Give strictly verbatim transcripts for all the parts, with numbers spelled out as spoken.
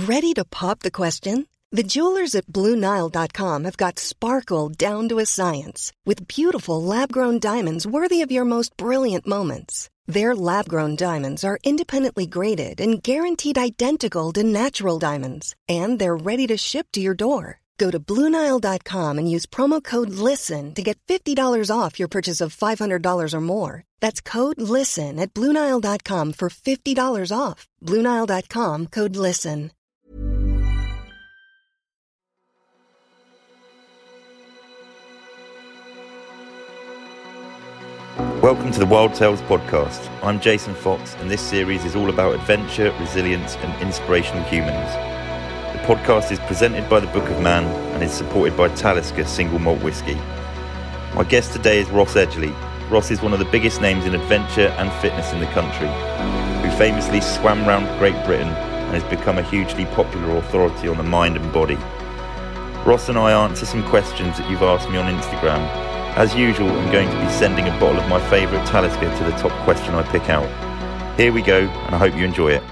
Ready to pop the question? The jewelers at Blue Nile dot com have got sparkle down to a science with beautiful lab-grown diamonds worthy of your most brilliant moments. Their lab-grown diamonds are independently graded and guaranteed identical to natural diamonds, and they're ready to ship to your door. Go to Blue Nile dot com and use promo code LISTEN to get fifty dollars off your purchase of five hundred dollars or more. That's code LISTEN at Blue Nile dot com for fifty dollars off. Blue Nile dot com, code LISTEN. Welcome to the Wild Tales podcast. I'm Jason Fox, and this series is all about adventure, resilience, and inspirational humans. The podcast is presented by the Book of Man and is supported by Talisker Single Malt Whisky. My guest today is Ross Edgley. Ross is one of the biggest names in adventure and fitness in the country, who famously swam round Great Britain and has become a hugely popular authority on the mind and body. Ross and I answer some questions that you've asked me on Instagram. As usual, I'm going to be sending a bottle of my favourite Talisker to the top question I pick out. Here we go, and I hope you enjoy it.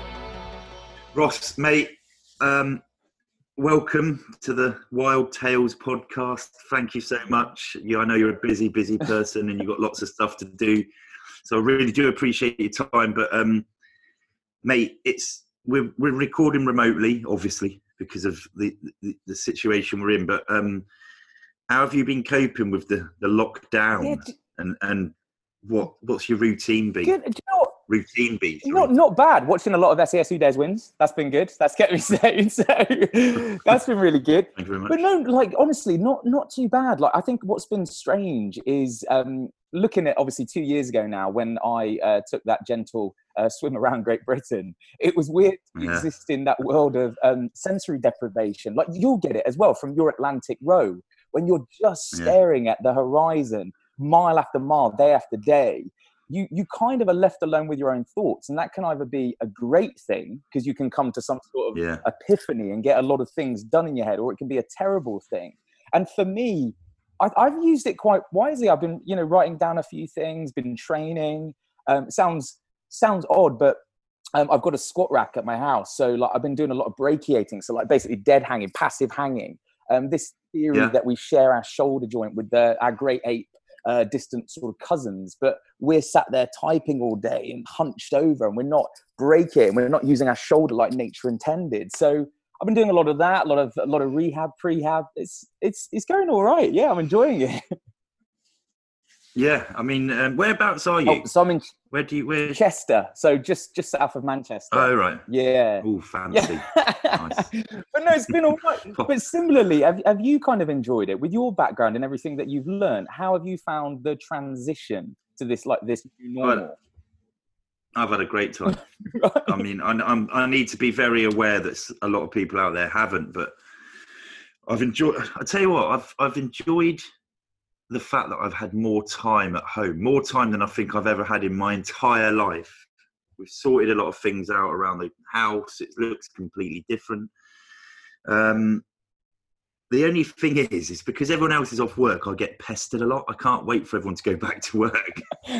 Ross, mate, um, welcome to the Wild Tales podcast. Thank you so much. You, I know you're a busy, busy person and you've got lots of stuff to do. So I really do appreciate your time. But, um, mate, it's we're, we're recording remotely, obviously, because of the, the, the situation we're in. But... Um, How have you been coping with the, the lockdown, yeah, d- and and what what's your routine been? Good, do you know what? Routine be not not bad. Watching a lot of S A S U Days wins. That's been good. That's kept me sane. So that's been really good. Thank you very much. But no, like honestly, not not too bad. Like I think what's been strange is um, looking at obviously two years ago now when I uh, took that gentle uh, swim around Great Britain. It was weird to yeah. exist in that world of um, sensory deprivation. Like you'll get it as well from your Atlantic row. When you're just staring yeah. at the horizon, mile after mile, day after day, you you kind of are left alone with your own thoughts. And that can either be a great thing, because you can come to some sort of yeah. epiphany and get a lot of things done in your head, or it can be a terrible thing. And for me, I, I've used it quite wisely. I've been, you know, writing down a few things, been training. Um, it sounds, sounds odd, but um, I've got a squat rack at my house. So like I've been doing a lot of brachiating. So like basically dead hanging, passive hanging. Um, this theory yeah. that we share our shoulder joint with the, our great ape uh, distant sort of cousins, but we're sat there typing all day and hunched over, and we're not breaking, we're not using our shoulder like nature intended. So I've been doing a lot of that, a lot of a lot of rehab, prehab. It's it's it's going all right. Yeah, I'm enjoying it. Yeah, I mean, um, whereabouts are you? Oh, so I'm in where do you where? Chester, so just just south of Manchester. Oh right. Yeah. Oh, fancy. Yeah. Nice. But no, it's been all right. But similarly, have have you kind of enjoyed it with your background and everything that you've learned? How have you found the transition to this like this new normal? I've had a great time. I mean, I, I'm I need to be very aware that a lot of people out there haven't, but I've enjoyed. I tell you what, I've I've enjoyed the fact that I've had more time at home, more time than I think I've ever had in my entire life. We've sorted a lot of things out around the house. It looks completely different. Um, the only thing is, is because everyone else is off work, I get pestered a lot. I can't wait for everyone to go back to work.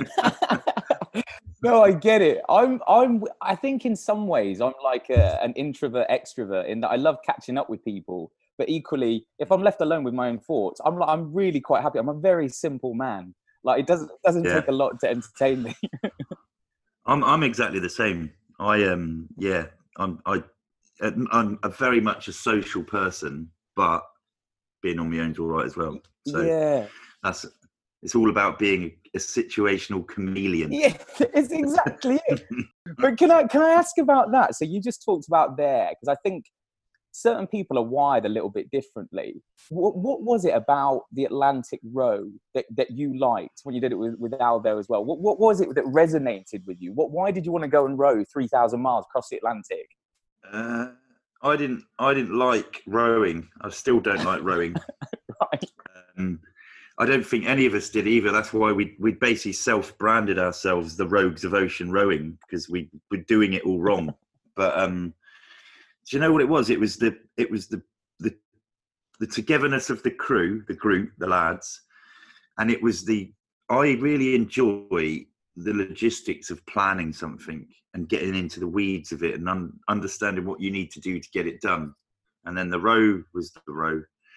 No, I get it. I'm, I'm, I think in some ways I'm like a, an introvert extrovert in that I love catching up with people. But equally, if I'm left alone with my own thoughts, I'm like, I'm really quite happy. I'm a very simple man. Like it doesn't doesn't yeah. take a lot to entertain me. I'm I'm exactly the same. I um yeah I'm I I'm a very much a social person, but being on my own's all right as well. So yeah, that's it's all about being a situational chameleon. Yeah, it's exactly it. But can I can I ask about that? So you just talked about there because I think certain people are wired a little bit differently. What, what was it about the Atlantic row that, that you liked when you did it with, with Aldo as well? What, what was it that resonated with you? What, why did you want to go and row three thousand miles across the Atlantic? Uh, I didn't I didn't like rowing. I still don't like rowing. Right. Um, I don't think any of us did either. That's why we we basically self-branded ourselves the Rogues of Ocean Rowing, because we were doing it all wrong. But um, do you know what it was? It was the it was the the the togetherness of the crew, the group, the lads, and it was the I really enjoy the logistics of planning something and getting into the weeds of it and un- understanding what you need to do to get it done. And then the row was the row,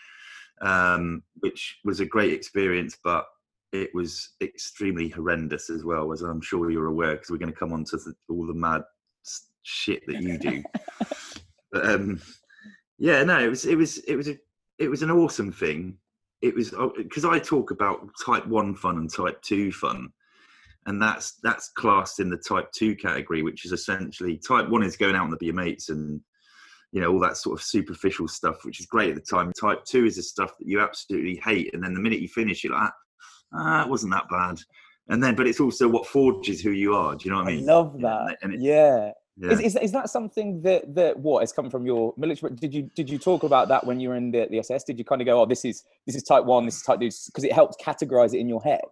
um, which was a great experience, but it was extremely horrendous as well, as I'm sure you're aware, because we're going to come on to the, all the mad shit that you do. But um, yeah, no, it was it was it was a it was an awesome thing. It was because I talk about type one fun and type two fun, and that's that's classed in the type two category, which is essentially type one is going out with your mates and, you know, all that sort of superficial stuff, which is great at the time. Type two is the stuff that you absolutely hate, and then the minute you finish, you're like, ah, it wasn't that bad. And then, but it's also what forges who you are. Do you know what I mean? I love that. Yeah. And it, yeah. yeah. Is, is is that something that that what has come from your military? Did you did you talk about that when you were in the, the S S? Did you kind of go, oh, this is this is type one, this is type two, because it helped categorize it in your head?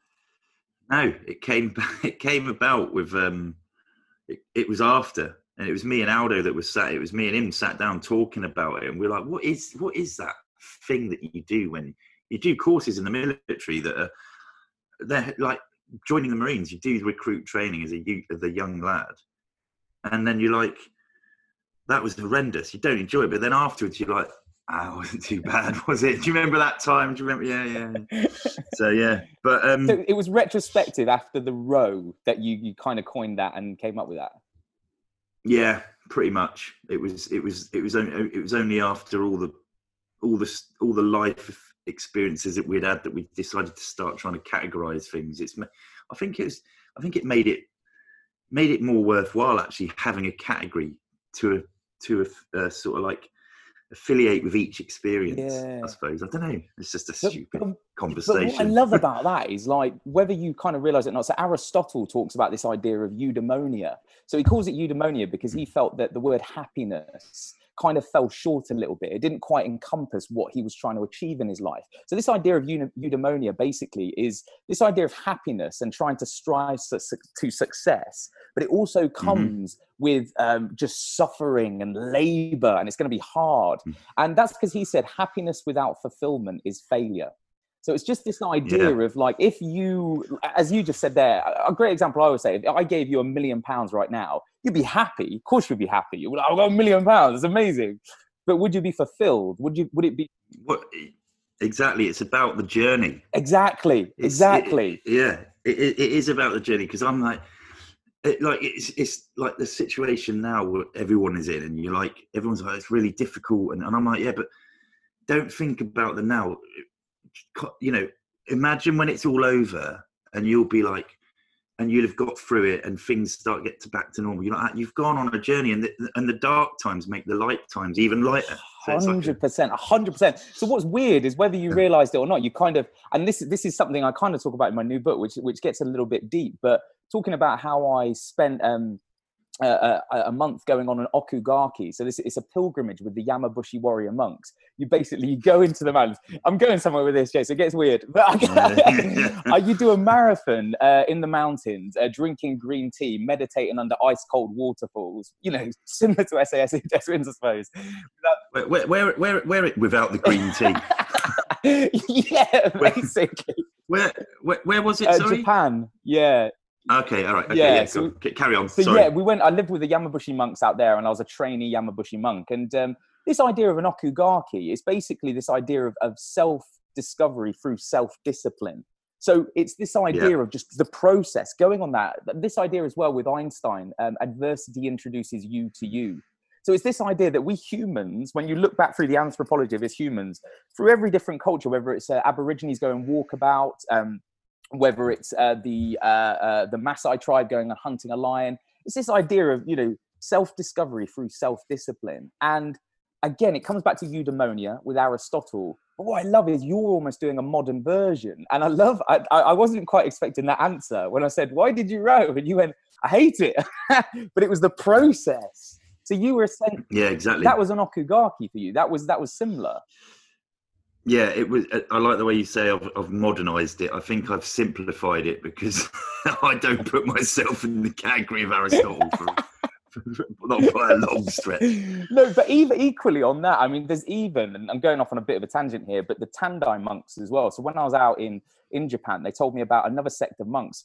No, it came it came about with um, it, it was after, and it was me and Aldo that was sat. It was me and him sat down talking about it, and we're like, what is what is that thing that you do when you do courses in the military that are they're like joining the Marines? You do recruit training as a youth, as a young lad. And then you're like, that was horrendous. You don't enjoy it. But then afterwards, you're like, ah, it wasn't too bad, was it? Do you remember that time? Do you remember? Yeah, yeah. So, yeah. But um, so it was retrospective after the row that you, you kind of coined that and came up with that? Yeah, pretty much. It was it was it was only it was only after all the all the all the life experiences that we'd had that we decided to start trying to categorize things. It's I think it was I think it made it made it more worthwhile actually having a category to a, to a, uh, sort of like affiliate with each experience. Yeah. I suppose. I don't know. It's just a stupid but, conversation. But what I love about that is like whether you kind of realize it or not. So Aristotle talks about this idea of eudaimonia. So he calls it eudaimonia because he felt that the word happiness kind of fell short a little bit. It didn't quite encompass what he was trying to achieve in his life. So this idea of eudaimonia basically is this idea of happiness and trying to strive to success, but it also comes mm-hmm. with um, just suffering and labor, and it's going to be hard. Mm-hmm. And that's because he said happiness without fulfillment is failure. So it's just this idea yeah. of like, if you, as you just said there, a great example I would say, if I gave you a million pounds right now, you'd be happy. Of course you'd be happy. You'd be like, I've got a million pounds. It's amazing. But would you be fulfilled? Would you, would it be? What, exactly. It's about the journey. Exactly. It's, exactly. It, yeah. It, it is about the journey. Cause I'm like, it, like, it's, it's like the situation now where everyone is in and you're like, everyone's like, it's really difficult. And, and I'm like, yeah, but don't think about the now. You know, imagine when it's all over and you'll be like, and you'll have got through it and things start get to back to normal. You're like, you've gone on a journey, and the, and the dark times make the light times even lighter. Hundred percent, a hundred percent. So what's weird is whether you realised it or not, you kind of, and this this is something I kind of talk about in my new book, which which gets a little bit deep, but talking about how I spent um Uh, a, a month going on an okugaki. So this it's a pilgrimage with the Yamabushi warrior monks. You basically you go into the mountains. I'm going somewhere with this, Jay, so it gets weird. But uh, you do a marathon uh, in the mountains, uh, drinking green tea, meditating under ice cold waterfalls. You know, similar to S A S Twins, I suppose. Where, where, where, where, where it without the green tea? Yeah, basically. Where, where, where was it? Uh, sorry, Japan. Yeah. Okay, all right. Okay, yeah, yeah so, carry on. So Sorry. yeah, we went. I lived with the Yamabushi monks out there, and I was a trainee Yamabushi monk. And um, this idea of an okugaki is basically this idea of, of self-discovery through self-discipline. So it's this idea yeah. of just the process going on that. This idea as well with Einstein, um, adversity introduces you to you. So it's this idea that we humans, when you look back through the anthropology of us humans, through every different culture, whether it's uh, Aborigines going walkabout, um, whether it's uh, the uh, uh, the Maasai tribe going and hunting a lion. It's this idea of, you know, self-discovery through self-discipline. And again, it comes back to eudaimonia with Aristotle. But what I love is you're almost doing a modern version. And I love, I, I wasn't quite expecting that answer when I said, why did you row? And you went, I hate it. But it was the process. So you were saying, yeah, exactly. That was an okugaki for you. That was, that was similar. Yeah, it was. I like the way you say I've, I've modernized it. I think I've simplified it because I don't put myself in the category of Aristotle for, for not by a long stretch. No, but even equally on that, I mean, there's even, and I'm going off on a bit of a tangent here, but the Tandai monks as well. So when I was out in, in Japan, they told me about another sect of monks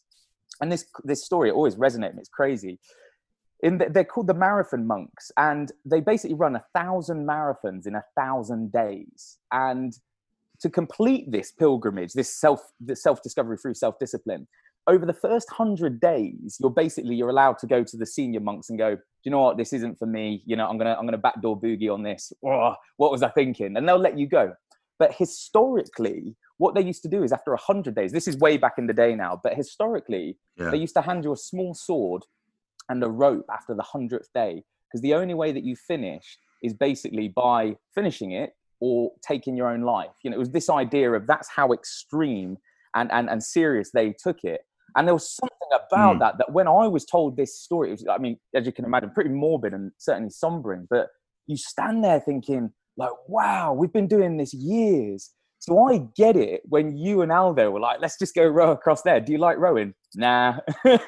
and this this story always resonates. It's crazy. In the, they're called the marathon monks, and they basically run a thousand marathons in a thousand days. And to complete this pilgrimage, this self this self discovery through self discipline, over the first hundred days, you're basically you're allowed to go to the senior monks and go, do you know what, this isn't for me. You know, I'm gonna I'm gonna backdoor boogie on this. Oh, what was I thinking? And they'll let you go. But historically, what they used to do is after a hundred days, this is way back in the day now, but historically, yeah. they used to hand you a small sword and a rope after the hundredth day, because the only way that you finish is basically by finishing it or taking your own life. You know, it was this idea of that's how extreme and, and, and serious they took it. And there was something about mm. that, that when I was told this story, it was, I mean, as you can imagine, pretty morbid and certainly sombering, but you stand there thinking like, wow, we've been doing this years. So I get it when you and Aldo were like, let's just go row across there. Do you like rowing? Nah. And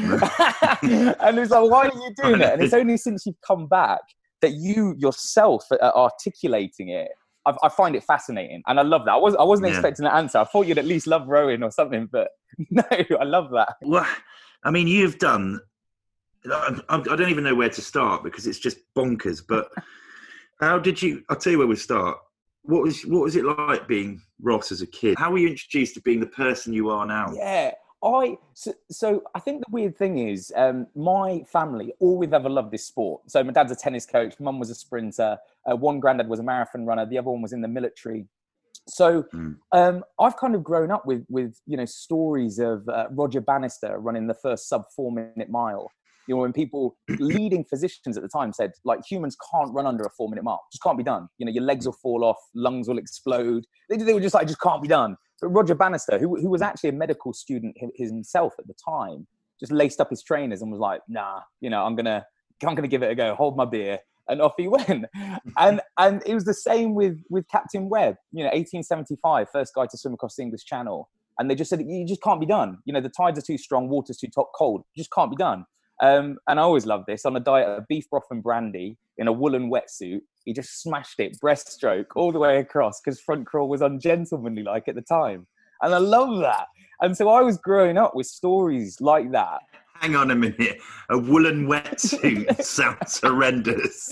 it's like, why are you doing it? And it's only since you've come back that you yourself are articulating it. I, I find it fascinating. And I love that. I, was, I wasn't yeah. expecting an answer. I thought you'd at least love rowing or something, but no, I love that. Well, I mean, you've done, I, I don't even know where to start because it's just bonkers, but how did you, I'll tell you where we start. What was what was it like being Ross as a kid? How were you introduced to being the person you are now? Yeah, I so, so I think the weird thing is um, my family always ever loved this sport. So my dad's a tennis coach, mum was a sprinter, uh, one granddad was a marathon runner, the other one was in the military. So mm. um, I've kind of grown up with with you know stories of uh, Roger Bannister running the first sub four minute mile. You know, when people, leading physicians at the time said, like, humans can't run under a four minute mile. Just can't be done. You know, your legs will fall off, lungs will explode. They, they were just like, just can't be done. But Roger Bannister, who, who was actually a medical student himself at the time, just laced up his trainers and was like, nah, you know, I'm going to, I'm going to give it a go. Hold my beer. And off he went. And and it was the same with, with Captain Webb, you know, eighteen seventy-five, first guy to swim across the English Channel. And they just said, you just can't be done. You know, the tides are too strong, water's too top cold. You just can't be done. Um, and I always loved this. On a diet of beef broth and brandy in a woolen wetsuit, he just smashed it breaststroke all the way across because front crawl was ungentlemanly like at the time. And I love that. And so I was growing up with stories like that. Hang on a minute. A woolen wetsuit sounds horrendous.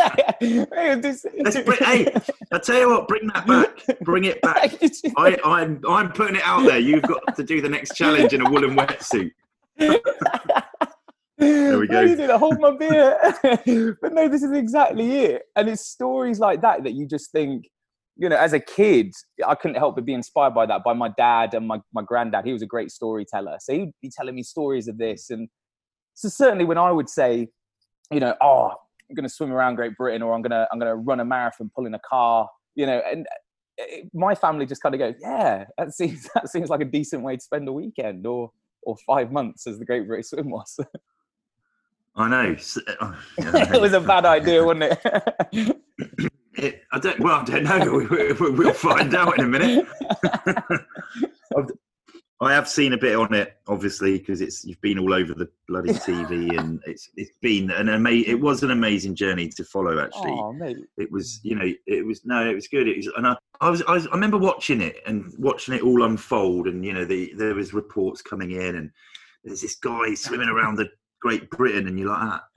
Let's bring, hey, I'll tell you what, bring that back. Bring it back. I, I'm, I'm putting it out there. You've got to do the next challenge in a woolen wetsuit. There we go. No, you did hold my beer. But no, this is exactly it. And it's stories like that that you just think, you know, as a kid, I couldn't help but be inspired by that, by my dad and my, my granddad. He was a great storyteller. So he'd be telling me stories of this. And so certainly when I would say, you know, oh, I'm going to swim around Great Britain, or I'm going to I'm going to run a marathon pulling a car, you know, and it, my family just kind of goes, yeah, that seems that seems like a decent way to spend a weekend, or or five months as the Great British Swim was. I know. Oh, yeah, it was a bad idea, wasn't it? it I don't. Well, I don't know. We, we, we'll find out in a minute. I have seen a bit on it, obviously, because it's you've been all over the bloody T V, and it's it's been an amazing. It was an amazing journey to follow. Actually, oh, mate. It was. You know, it was no, it was good. It was, and I, I was, I was, I remember watching it and watching it all unfold, and you know, the there was reports coming in, and there's this guy swimming around the Great Britain, and you're like, ah,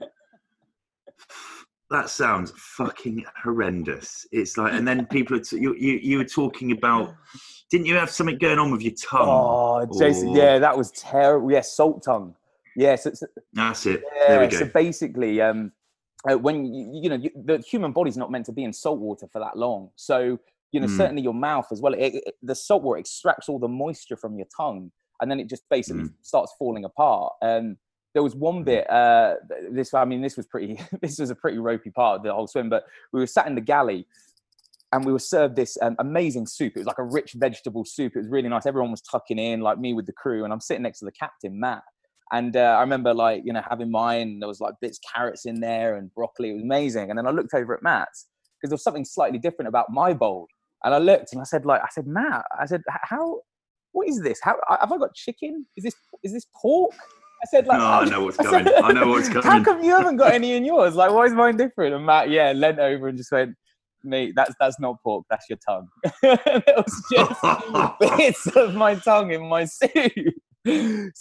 that sounds fucking horrendous. It's like, and then people are t- you, you you were talking about, didn't you have something going on with your tongue? Oh, Jason, or... yeah, that was terrible. Yeah, salt tongue. Yeah, so, so, that's it. Yeah, there we go. So basically, um, uh, when you, you know you, the human body's not meant to be in salt water for that long, so you know mm. certainly your mouth as well. It, it, the salt water extracts all the moisture from your tongue, and then it just basically mm. starts falling apart. Um, There was one bit, uh, this, I mean, this was pretty, this was a pretty ropey part of the whole swim, but we were sat in the galley and we were served this um, amazing soup. It was like a rich vegetable soup. It was really nice. Everyone was tucking in, like me with the crew, and I'm sitting next to the captain, Matt. And uh, I remember like, you know, having mine, there was like bits of carrots in there and broccoli. It was amazing. And then I looked over at Matt's because there was something slightly different about my bowl. And I looked and I said, like, I said, Matt, I said, how, what is this? How, have I got chicken? Is this, is this pork? I said, like, no, I know what's coming. Said, I know what's coming. How come you haven't got any in yours? Like, why is mine different? And Matt, yeah, leant over and just went, mate, that's that's not pork, that's your tongue. It was just bits of my tongue in my soup. So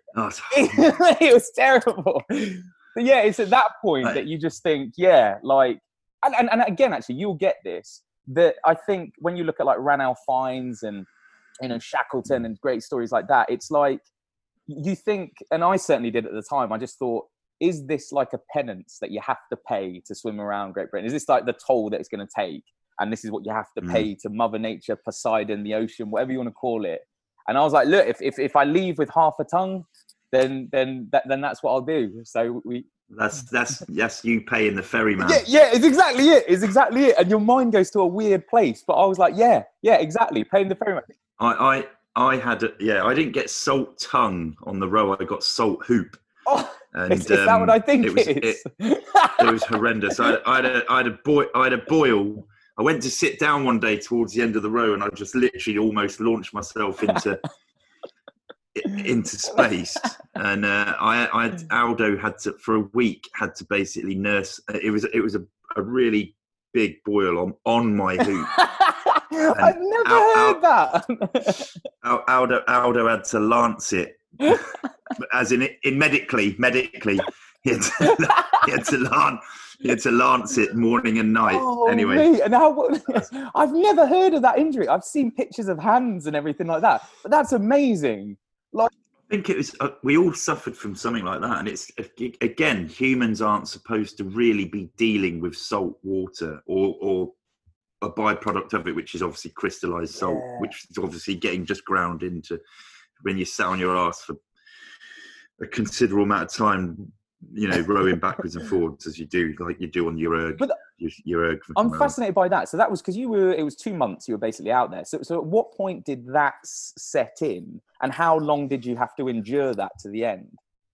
Oh, It was terrible. But yeah, it's at that point Right. that you just think, yeah, like, and, and, and again, actually, you'll get this, that I think when you look at like Ranulph Fiennes and, you know, Shackleton and great stories like that, it's like, you think, and I certainly did at the time, I just thought, is this like a penance that you have to pay to swim around Great Britain? Is this like the toll that it's going to take? And this is what you have to pay mm. to Mother Nature, Poseidon, the ocean, whatever you want to call it. And I was like, look, if if, if I leave with half a tongue, then then that, then that's what I'll do. So we that's that's that's you paying the ferryman. Yeah, yeah, it's exactly it. It's exactly it. And your mind goes to a weird place. But I was like, yeah, yeah, exactly, paying the ferryman. I I I had a, yeah, I didn't get salt tongue on the row. I got salt hoop. Oh, and, is, is um, that what I think it was? It is? It, it was horrendous. I, I had a I had a boy I had a boil. I went to sit down one day towards the end of the row, and I just literally almost launched myself into into space. And uh, I, I had, Aldo had to for a week had to basically nurse. It was it was a, a really big boil on on my hoop. I've never Al, heard Al, that. Al, Aldo Aldo had to lance it, as in in medically medically. He had to, he had to lance. He had to lance it morning and night. Oh, anyway, me. And how, I've never heard of that injury. I've seen pictures of hands and everything like that, but that's amazing. Like, I think it was. Uh, we all suffered from something like that, and it's again, humans aren't supposed to really be dealing with salt water or or a byproduct of it, which is obviously crystallized salt, yeah. which is obviously getting just ground into when you sat on your ass for a considerable amount of time. You know, rowing backwards and forwards as you do, like you do on your erg. But your, your erg I'm fascinated by that. So that was because you were. It was two months. You were basically out there. So, so at what point did that set in, and how long did you have to endure that to the end?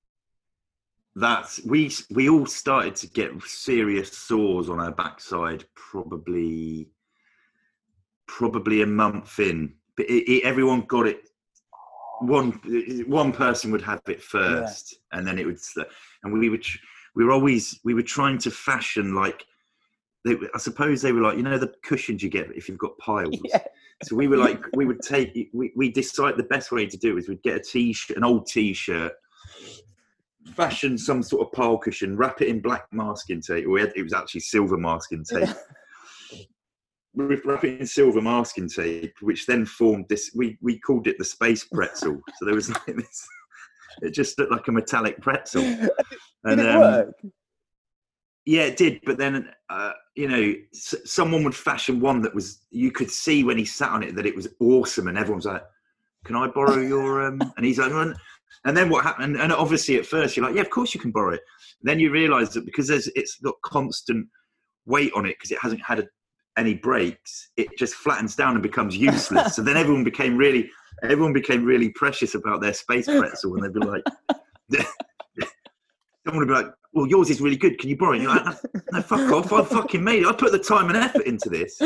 That's we we all started to get serious sores on our backside, probably probably a month in. But it, it, everyone got it. One one person would have it first, yeah. and then it would. And we would we were always we were trying to fashion like. They, I suppose they were like, you know, the cushions you get if you've got piles. Yeah. So we were like, we would take. We we decide the best way to do it is we'd get a t-shirt, an old t-shirt, fashion some sort of pile cushion, wrap it in black masking tape. We had, it was actually silver masking tape. We wrap it in silver masking tape, which then formed this. We we called it the space pretzel. So there was like this. It just looked like a metallic pretzel. Did and, it um, work? Yeah, it did. But then, uh, you know, s- someone would fashion one that was. You could see when he sat on it that it was awesome, and everyone's like, "Can I borrow your?" Um... And he's like, "Run." And then what happened? And obviously, at first, you're like, "Yeah, of course you can borrow it." And then you realise that because there's, it's got constant weight on it because it hasn't had a any breaks, it just flattens down and becomes useless. So then everyone became really, everyone became really precious about their space pretzel, and they'd be like, someone would be like, "Well, yours is really good. Can you borrow it?" And you're like, "No, fuck off! I fucking made it. I put the time and effort into this."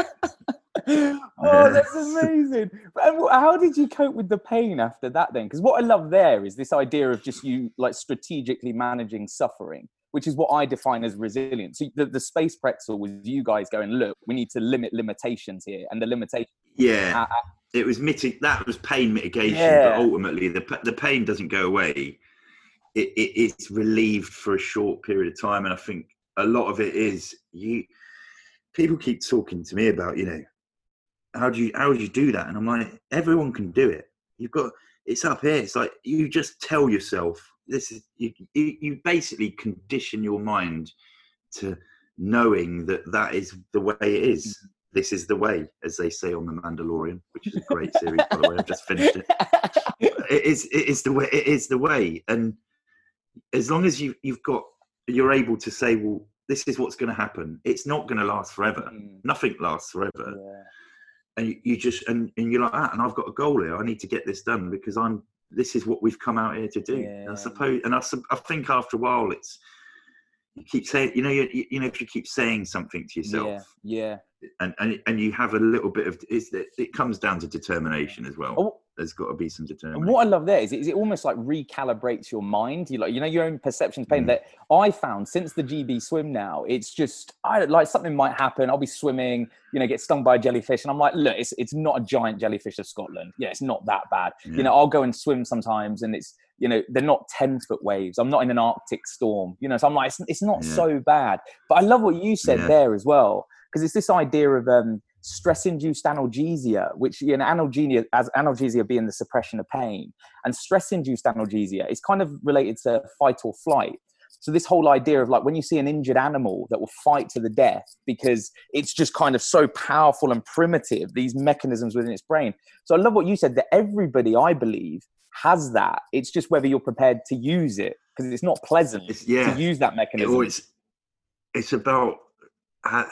Oh, that's amazing. And how did you cope with the pain after that then? Because what I love there is this idea of just you like strategically managing suffering, which is what I define as resilience. So the, the space pretzel was you guys going, look, we need to limit limitations here. And the limitation. Yeah, uh, it was mitig- that was pain mitigation, yeah. but ultimately the the pain doesn't go away. It, it It's relieved for a short period of time. And I think a lot of it is you, people keep talking to me about, you know, how do you, how do you do that? And I'm like, everyone can do it. You've got, it's up here. It's like, you just tell yourself, this is you, you, you basically condition your mind to knowing that that is the way it is. This is the way, as they say on The Mandalorian, which is a great series, by the way. I've just finished it. It is, it is the way. It is the way. And as long as you, you've got, you're able to say, well, this is what's going to happen. It's not going to last forever. Mm. Nothing lasts forever. Yeah. And you, you just, and, and you're like, ah, and I've got a goal here. I need to get this done because I'm. This is what we've come out here to do. Yeah. And I suppose, and I, I think after a while, it's you keep saying, you know, you, you know, if you keep saying something to yourself, yeah, yeah. and and and you have a little bit of, it's, it comes down to determination as well. Oh, there's got to be some determination. And what I love there is it, is it almost like recalibrates your mind. You like, you know, your own perception of pain. Mm. That I found since the G B swim now, it's just I like something might happen. I'll be swimming, you know, get stung by a jellyfish, and I'm like, look, it's it's not a giant jellyfish of Scotland. Yeah, it's not that bad. Yeah. You know, I'll go and swim sometimes, and it's you know they're not ten foot waves. I'm not in an Arctic storm. You know, so I'm like, it's, it's not yeah. so bad. But I love what you said yeah. there as well, because it's this idea of um. stress-induced analgesia, which you know, analgesia, as analgesia being the suppression of pain, and stress-induced analgesia is kind of related to fight or flight. So this whole idea of like when you see an injured animal that will fight to the death because it's just kind of so powerful and primitive, these mechanisms within its brain. So I love what you said, that everybody, I believe, has that. It's just whether you're prepared to use it, because it's not pleasant it's, yeah. to use that mechanism. It, it's, it's about... Uh,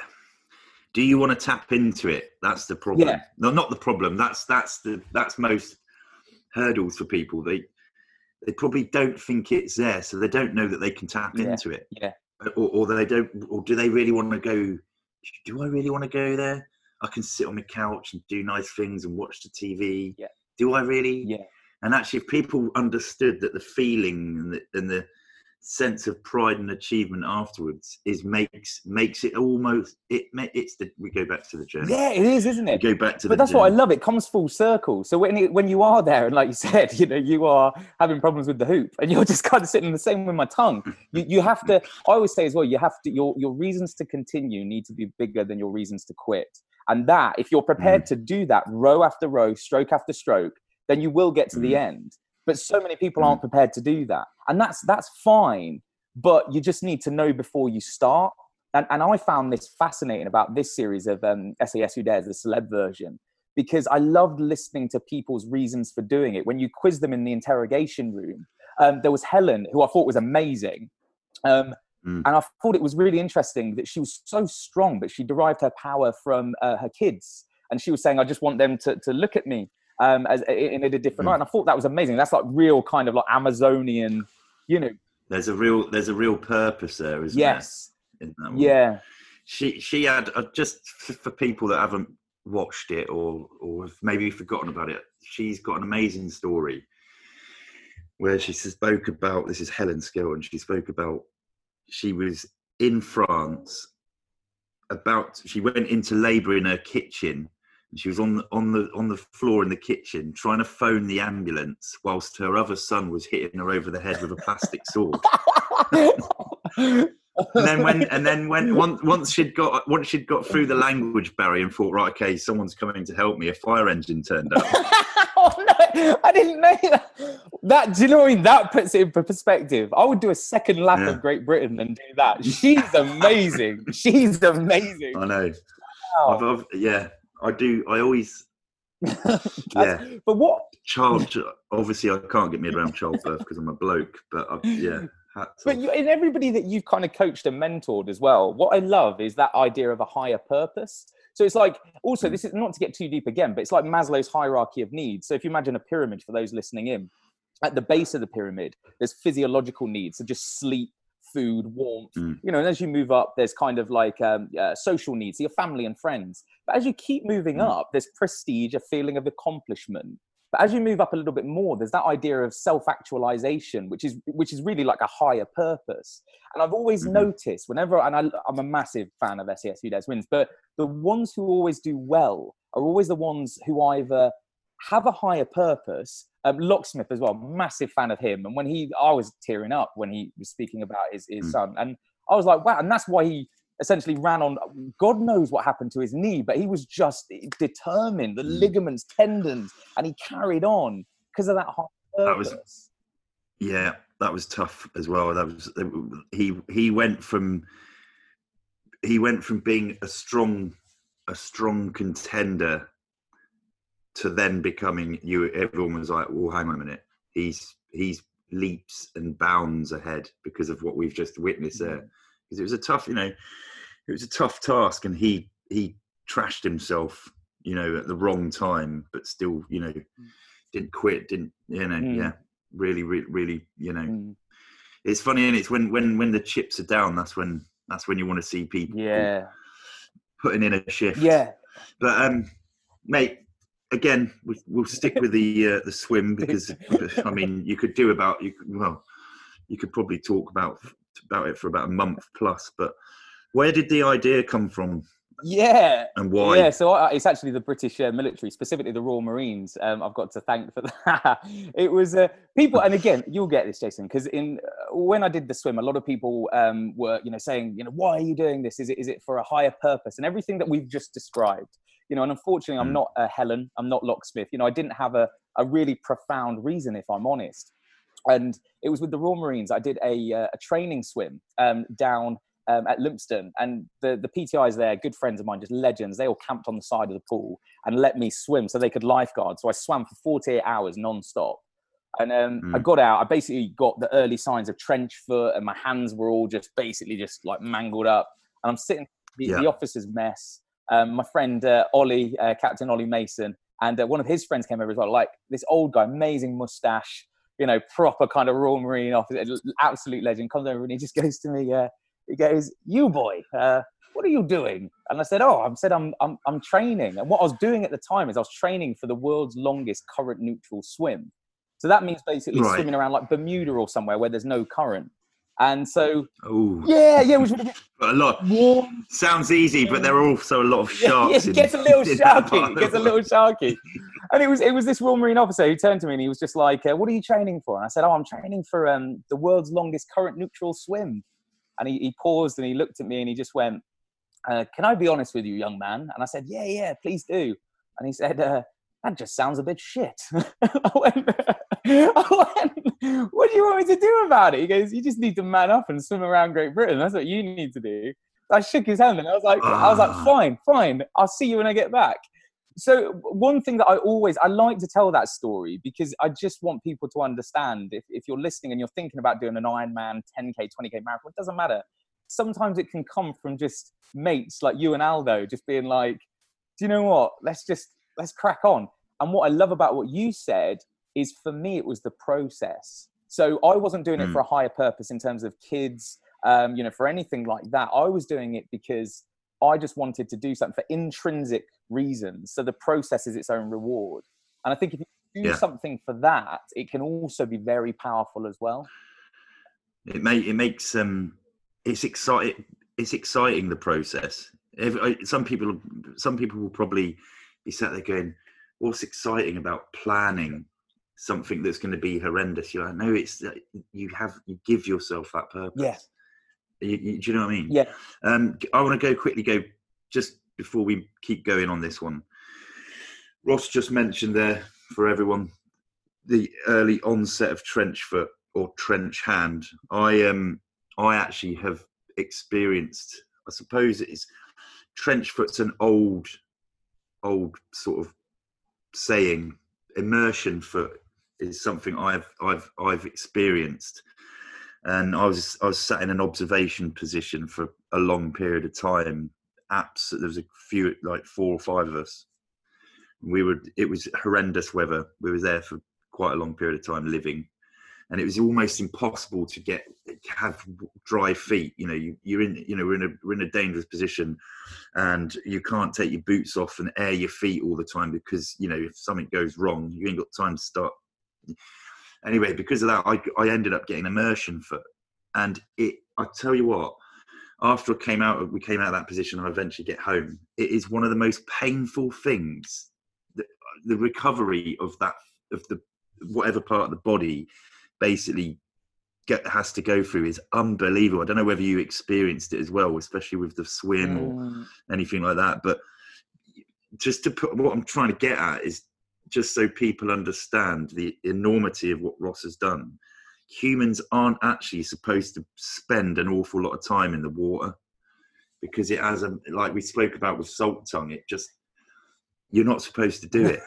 do you want to tap into it? That's the problem. Yeah. No, not the problem. That's that's the that's most hurdles for people. They they probably don't think it's there, so they don't know that they can tap yeah. into it. Yeah. Or, or they don't. Or do they really want to go? Do I really want to go there? I can sit on my couch and do nice things and watch the T V. Yeah. Do I really? Yeah. And actually, if people understood that the feeling and the, and the sense of pride and achievement afterwards is makes makes it almost it it's the we go back to the journey. Yeah, it is, isn't it? We go back to but the that's journey. What I love. It comes full circle. So when it, when you are there, and like you said, you know, you are having problems with the hoop, and you're just kind of sitting the same with my tongue. You you have to. I always say as well, you have to. Your your reasons to continue need to be bigger than your reasons to quit. And that, if you're prepared mm. to do that, row after row, stroke after stroke, then you will get to mm. the end. But so many people mm. aren't prepared to do that, and that's that's fine. But you just need to know before you start. And, and I found this fascinating about this series of um, S A S Who Dares, the celeb version, because I loved listening to people's reasons for doing it. When you quiz them in the interrogation room, um, there was Helen, who I thought was amazing. Um, mm. And I thought it was really interesting that she was so strong, but she derived her power from uh, her kids. And she was saying, I just want them to, to look at me um, as in a different mm. light. And I thought that was amazing. That's like real kind of like Amazonian, you know, There's a real, there's a real purpose there, isn't yes. there? In that one. Yeah. She, she had uh, just for people that haven't watched it or, or have maybe forgotten about it. She's got an amazing story where she spoke about. This is Helen Skill, and she spoke about she was in France. About she went into labour in her kitchen. And she was on the, on the on the floor in the kitchen trying to phone the ambulance whilst her other son was hitting her over the head with a plastic sword. and then when and then when once once she'd got once she'd got through the language barrier and thought, right, okay, someone's coming to help me, a fire engine turned up. Oh no, I didn't know that. That do you know what I mean? That puts it in perspective. I would do a second lap yeah. of Great Britain and do that. She's amazing. She's amazing. I know. Wow. I've, I've, yeah. I do. I always, yeah. But what? Child, obviously, I can't get me around childbirth because I'm a bloke. But I, yeah. But you, in everybody that you've kind of coached and mentored as well, what I love is that idea of a higher purpose. So it's like, also, this is not to get too deep again, but it's like Maslow's hierarchy of needs. So if you imagine a pyramid for those listening in, at the base of the pyramid, there's physiological needs. So just sleep, food, warmth, mm. you know, and as you move up, there's kind of like um, uh, social needs, so your family and friends. But as you keep moving mm. up, there's prestige, a feeling of accomplishment. But as you move up a little bit more, there's that idea of self-actualization, which is which is really like a higher purpose. And I've always mm-hmm. noticed whenever, and I, I'm a massive fan of S A S Who Dares Wins, but the ones who always do well are always the ones who either have a higher purpose. Um, Locksmith as well, massive fan of him. And when he, I was tearing up when he was speaking about his, his mm. son. And I was like, wow. And that's why he essentially ran on, God knows what happened to his knee, but he was just determined, the mm. ligaments, tendons, and he carried on because of that high purpose. That was, yeah, that was tough as well. That was, he, he went from, he went from being a strong, a strong contender to then becoming you. Everyone was like, well, hang on a minute. He's, he's leaps and bounds ahead because of what we've just witnessed mm. there. Because it was a tough, you know, it was a tough task, and he, he trashed himself, you know, at the wrong time, but still, you know, didn't quit, didn't, you know, mm. yeah, really, really, really, you know, mm. it's funny, and it's when, when, when the chips are down, that's when, that's when you want to see people yeah. putting in a shift. Yeah. But, um, mate, again, we, we'll stick with the uh, the swim because I mean, you could do about you. Could, well, you could probably talk about about it for about a month plus. But where did the idea come from? Yeah, and why? Yeah, so I, it's actually the British uh, military, specifically the Royal Marines. Um, I've got to thank for that. It was uh, people, and again, you'll get this, Jason, because in uh, when I did the swim, a lot of people um, were, you know, saying, you know, why are you doing this? Is it is it for a higher purpose? And everything that we've just described, you know. And unfortunately, I'm mm. not a Helen. I'm not Locksmith. You know, I didn't have a a really profound reason, if I'm honest. And it was with the Royal Marines. I did a uh, a training swim um, down. Um, at Lympstone, and the, the P T Is there, good friends of mine, just legends, they all camped on the side of the pool and let me swim so they could lifeguard. So I swam for forty-eight hours non-stop. And um, mm. I got out, I basically got the early signs of trench foot, and my hands were all just basically just like mangled up. And I'm sitting in the, yeah. the officer's mess. Um, my friend uh, Ollie, uh, Captain Ollie Mason, and uh, one of his friends came over as well, like this old guy, amazing mustache, you know, proper kind of Royal Marine officer, absolute legend, comes over and he just goes to me, uh, he goes, "You boy, uh, what are you doing?" And I said, "Oh, I said I'm I'm I'm training." And what I was doing at the time is I was training for the world's longest current neutral swim. So that means basically right. swimming around like Bermuda or somewhere where there's no current. And so, Ooh. yeah, yeah, it was really a lot. Warm. Sounds easy, but there are also a lot of sharks. Yeah, yeah, it gets in, a little sharky. It gets a little sharky. And it was it was this Royal Marine officer who turned to me and he was just like, uh, "What are you training for?" And I said, "Oh, I'm training for um the world's longest current neutral swim." And he, he paused and he looked at me and he just went, uh, "Can I be honest with you, young man?" And I said, "Yeah, yeah, please do." And he said, uh, "That just sounds a bit shit." I, went, I went, "What do you want me to do about it?" He goes, "You just need to man up and swim around Great Britain. That's what you need to do." I shook his hand and I was like, uh. I was like, "Fine, fine. I'll see you when I get back." So one thing that I always, I like to tell that story because I just want people to understand if, if you're listening and you're thinking about doing an Ironman, ten K, twenty K marathon, it doesn't matter. Sometimes it can come from just mates like you and Aldo just being like, "Do you know what? Let's just, let's crack on." And what I love about what you said is for me, it was the process. So I wasn't doing mm. it for a higher purpose in terms of kids, um, you know, for anything like that. I was doing it because I just wanted to do something for intrinsic reasons. So the process is its own reward. And I think if you do yeah. something for that, it can also be very powerful as well. It may, it makes, um, it's exciting. It's exciting, the process. If, some people, some people will probably be sat there going, "What's exciting about planning something that's going to be horrendous?" You're like, no, it's, you have, you give yourself that purpose. Yeah. You, you, do you know what I mean? Yeah. Um, I want to go quickly, go just before we keep going on this one. Ross just mentioned there for everyone the early onset of trench foot or trench hand. I um I actually have experienced. I suppose it's trench foot's an old, old sort of saying. Immersion foot is something I've I've I've experienced. And I was I was sat in an observation position for a long period of time. Absolutely, there was a few, like four or five of us. We were. It was horrendous weather. We were there for quite a long period of time living, and it was almost impossible to get have dry feet. You know, you, you're in. You know, we're in a we're in a dangerous position, and you can't take your boots off and air your feet all the time because you know if something goes wrong, you ain't got time to start. Anyway, because of that, I, I ended up getting immersion foot, and it. I tell you what, after I came out, we came out of that position, and I eventually get home. It is one of the most painful things. The, the recovery of that, of the whatever part of the body, basically get has to go through is unbelievable. I don't know whether you experienced it as well, especially with the swim mm. or anything like that. But just to put what I'm trying to get at is. Just so people understand the enormity of what Ross has done, humans aren't actually supposed to spend an awful lot of time in the water because it has a, like we spoke about with salt tongue, it just, you're not supposed to do it.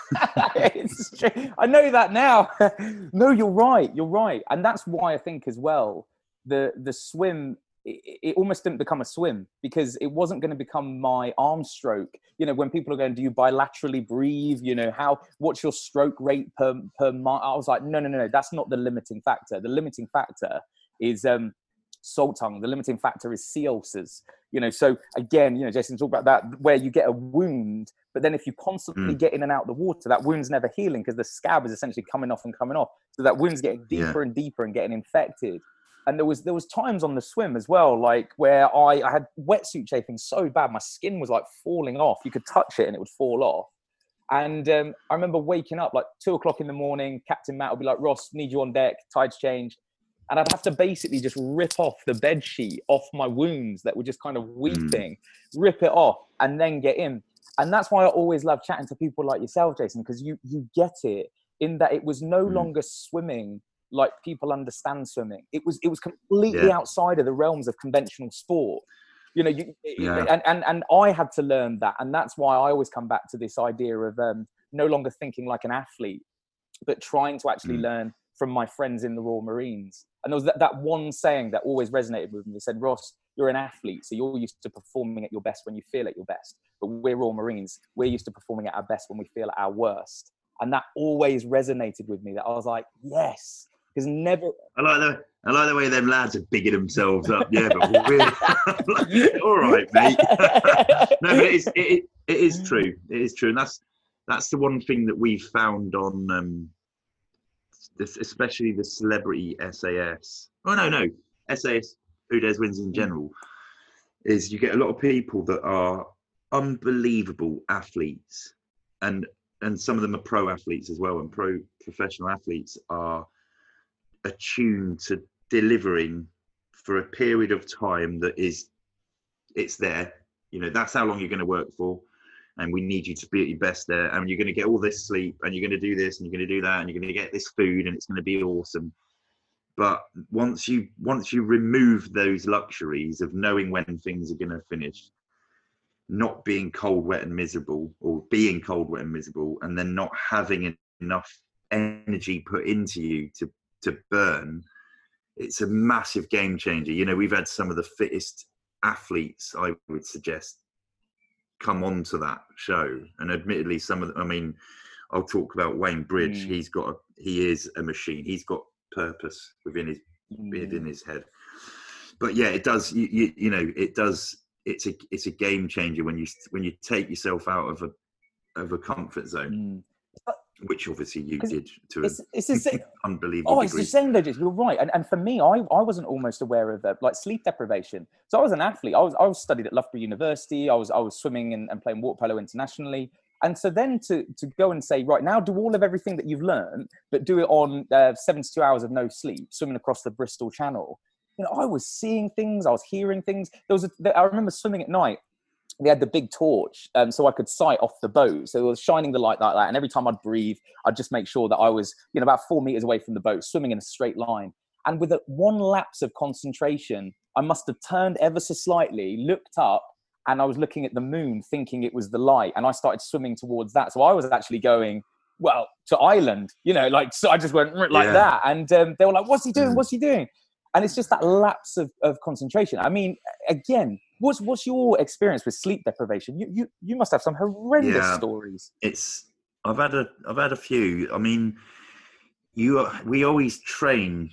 It's true. I know that now. No, you're right. You're right. And that's why I think as well, the, the swim, it, it almost didn't become a swim because it wasn't going to become my arm stroke. You know, when people are going, "Do you bilaterally breathe? You know, how, what's your stroke rate per, per month?" I was like, no, no, no, no, that's not the limiting factor. The limiting factor is um, salt tongue. The limiting factor is sea ulcers. You know, so again, you know, Jason talked about that, where you get a wound, but then if you constantly mm. get in and out of the water, that wound's never healing because the scab is essentially coming off and coming off. So that wound's getting deeper yeah. and deeper and getting infected. And there was there was times on the swim as well, like where I, I had wetsuit chafing so bad, my skin was like falling off. You could touch it and it would fall off. And um, I remember waking up like two o'clock in the morning, Captain Matt would be like, Ross, need you on deck, tide's changed. And I'd have to basically just rip off the bed sheet off my wounds that were just kind of weeping, mm. rip it off and then get in. And that's why I always love chatting to people like yourself, Jason, because you you get it in that it was no mm. longer swimming like people understand swimming. It was it was completely yeah. outside of the realms of conventional sport. You know, you, yeah. and, and, and I had to learn that. And that's why I always come back to this idea of um, no longer thinking like an athlete, but trying to actually mm. learn from my friends in the Royal Marines. And there was that, that one saying that always resonated with me. They said, Ross, you're an athlete, so you're used to performing at your best when you feel at your best. But we're Royal Marines. We're used to performing at our best when we feel at our worst. And that always resonated with me, that I was like, yes. Because never... I like the I like the way them lads are bigging themselves up. Yeah, but we're like, all right, mate. No, but it is it, it is true. It is true, and that's that's the one thing that we've found on, um, this, especially the celebrity S A S. Oh no, no, S A S Who Dares Wins in general, is you get a lot of people that are unbelievable athletes, and and some of them are pro athletes as well, and pro professional athletes are attuned to delivering for a period of time that is, it's there, you know, that's how long you're going to work for, and we need you to be at your best there, and you're going to get all this sleep, and you're going to do this, and you're going to do that, and you're going to get this food, and it's going to be awesome. But once you once you remove those luxuries of knowing when things are going to finish, not being cold, wet and miserable, or being cold, wet and miserable, and then not having enough energy put into you to to burn, it's a massive game changer. You know, we've had some of the fittest athletes, I would suggest, come on to that show, and admittedly some of them, I mean, I'll talk about Wayne Bridge. mm. He's got a, he is a machine. He's got purpose within his mm. within his head. But yeah, it does, you, you, you know, it does, it's a it's a game changer when you when you take yourself out of a of a comfort zone. mm. Which obviously you did to it's, it's a, an unbelievable Oh, it's degree. the same though, Jason. You're right. And, and for me, I, I wasn't almost aware of uh, like sleep deprivation. So I was an athlete. I was I was studied at Loughborough University. I was I was swimming and, and playing water polo internationally. And so then to to go and say, right now, do all of everything that you've learned, but do it on uh, seventy-two hours of no sleep, swimming across the Bristol Channel. You know, I was seeing things. I was hearing things. There was a, I remember swimming at night. They had the big torch, um, so I could sight off the boat. So it was shining the light like that. And every time I'd breathe, I'd just make sure that I was, you know, about four meters away from the boat, swimming in a straight line. And with a, one lapse of concentration, I must have turned ever so slightly, looked up, and I was looking at the moon, thinking it was the light. And I started swimming towards that. So I was actually going, well, to Ireland, you know, like, so I just went like yeah. that. And um, they were like, what's he doing? What's he doing? And it's just that lapse of, of concentration. I mean, again, what's what's your experience with sleep deprivation? You you you must have some horrendous yeah, stories. It's I've had a I've had a few. I mean, you we always train.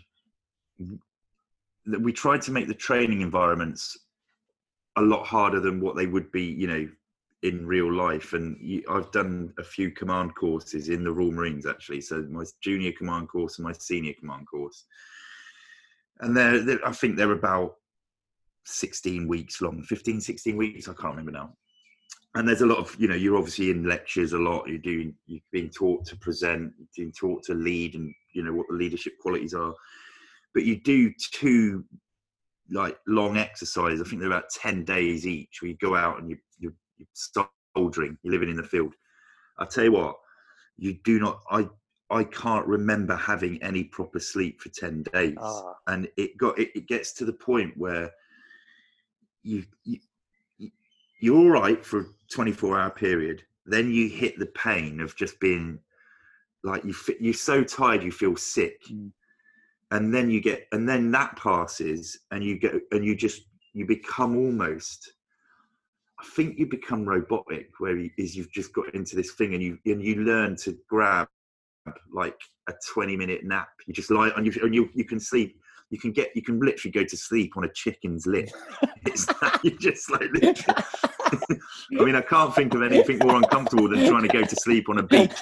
We try to make the training environments a lot harder than what they would be, you know, in real life. And you, I've done a few command courses in the Royal Marines actually. So my junior command course and my senior command course. And they're, they're, I think they're about sixteen weeks long, fifteen, sixteen weeks. I can't remember now. And there's a lot of, you know, you're obviously in lectures a lot. You're doing, you're being taught to present, you're being taught to lead, and you know what the leadership qualities are. But you do two like long exercises. I think they're about ten days each, where you go out and you, you're, you're soldering, you're living in the field. I tell you what, you do not. I. I can't remember having any proper sleep for ten days. Oh. And it got, it, it gets to the point where you, you, you're all right for a twenty-four hour period. Then you hit the pain of just being like, you, you're so tired, you feel sick. Mm. And then you get, and then that passes and you get, and you just, you become almost, I think you become robotic, where you, is you've just got into this thing and you, and you learn to grab like a twenty minute nap. You just lie on you and you, you can sleep. you can get, you can literally go to sleep on a chicken's lip. It's that, you just like literally. I mean, I can't think of anything more uncomfortable than trying to go to sleep on a beach.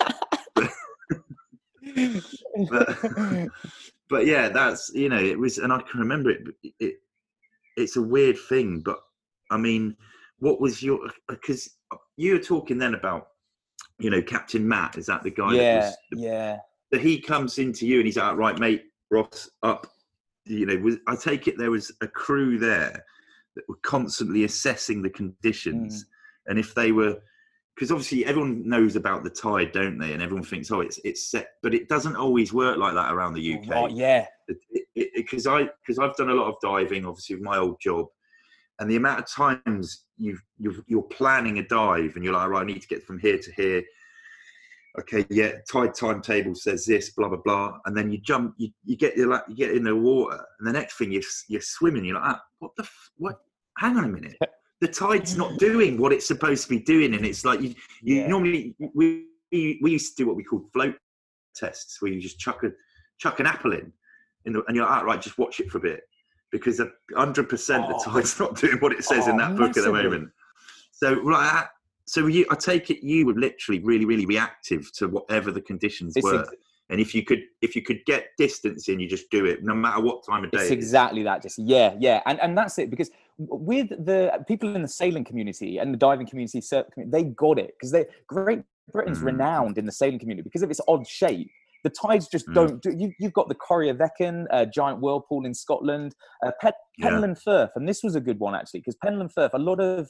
but, but yeah, that's, you know, it was, and I can remember it, it. It's a weird thing, but I mean, what was your? Because you were talking then about, you know, Captain Matt. Is that the guy? Yeah, that was, yeah. That he comes into you and he's like, right, mate, Ross, up. You know, was, I take it there was a crew there that were constantly assessing the conditions, mm. and if they were, because obviously everyone knows about the tide, don't they? And everyone thinks, oh, it's it's set, but it doesn't always work like that around the U K. Oh, yeah, because I because I've done a lot of diving, obviously with my old job, and the amount of times you you you're planning a dive and you're like, right, I need to get from here to here. Okay, yeah, tide timetable says this, blah blah blah, and then you jump, you, you get your you get in the water, and the next thing you're you're swimming, you're like, ah, what the f- what? Hang on a minute, the tide's not doing what it's supposed to be doing, and it's like you you yeah. normally we we used to do what we called float tests, where you just chuck a chuck an apple in, in the, and you're like, ah, right, just watch it for a bit, because a hundred percent the tide's not doing what it says oh, in that book massively. At the moment. So like. So you, I take it you were literally really, really reactive to whatever the conditions it's were, ex- and if you could, if you could get distance in, you just do it, no matter what time of day. It's exactly that, just yeah, yeah, and and that's it. Because with the people in the sailing community and the diving community, they got it because they Great Britain's mm. renowned in the sailing community because of its odd shape. The tides just mm. don't. Do, you, you've got the Corrie Veckan, uh, giant whirlpool in Scotland, uh, Pen- Penland yeah. Firth, and this was a good one actually because Penland Firth, a lot of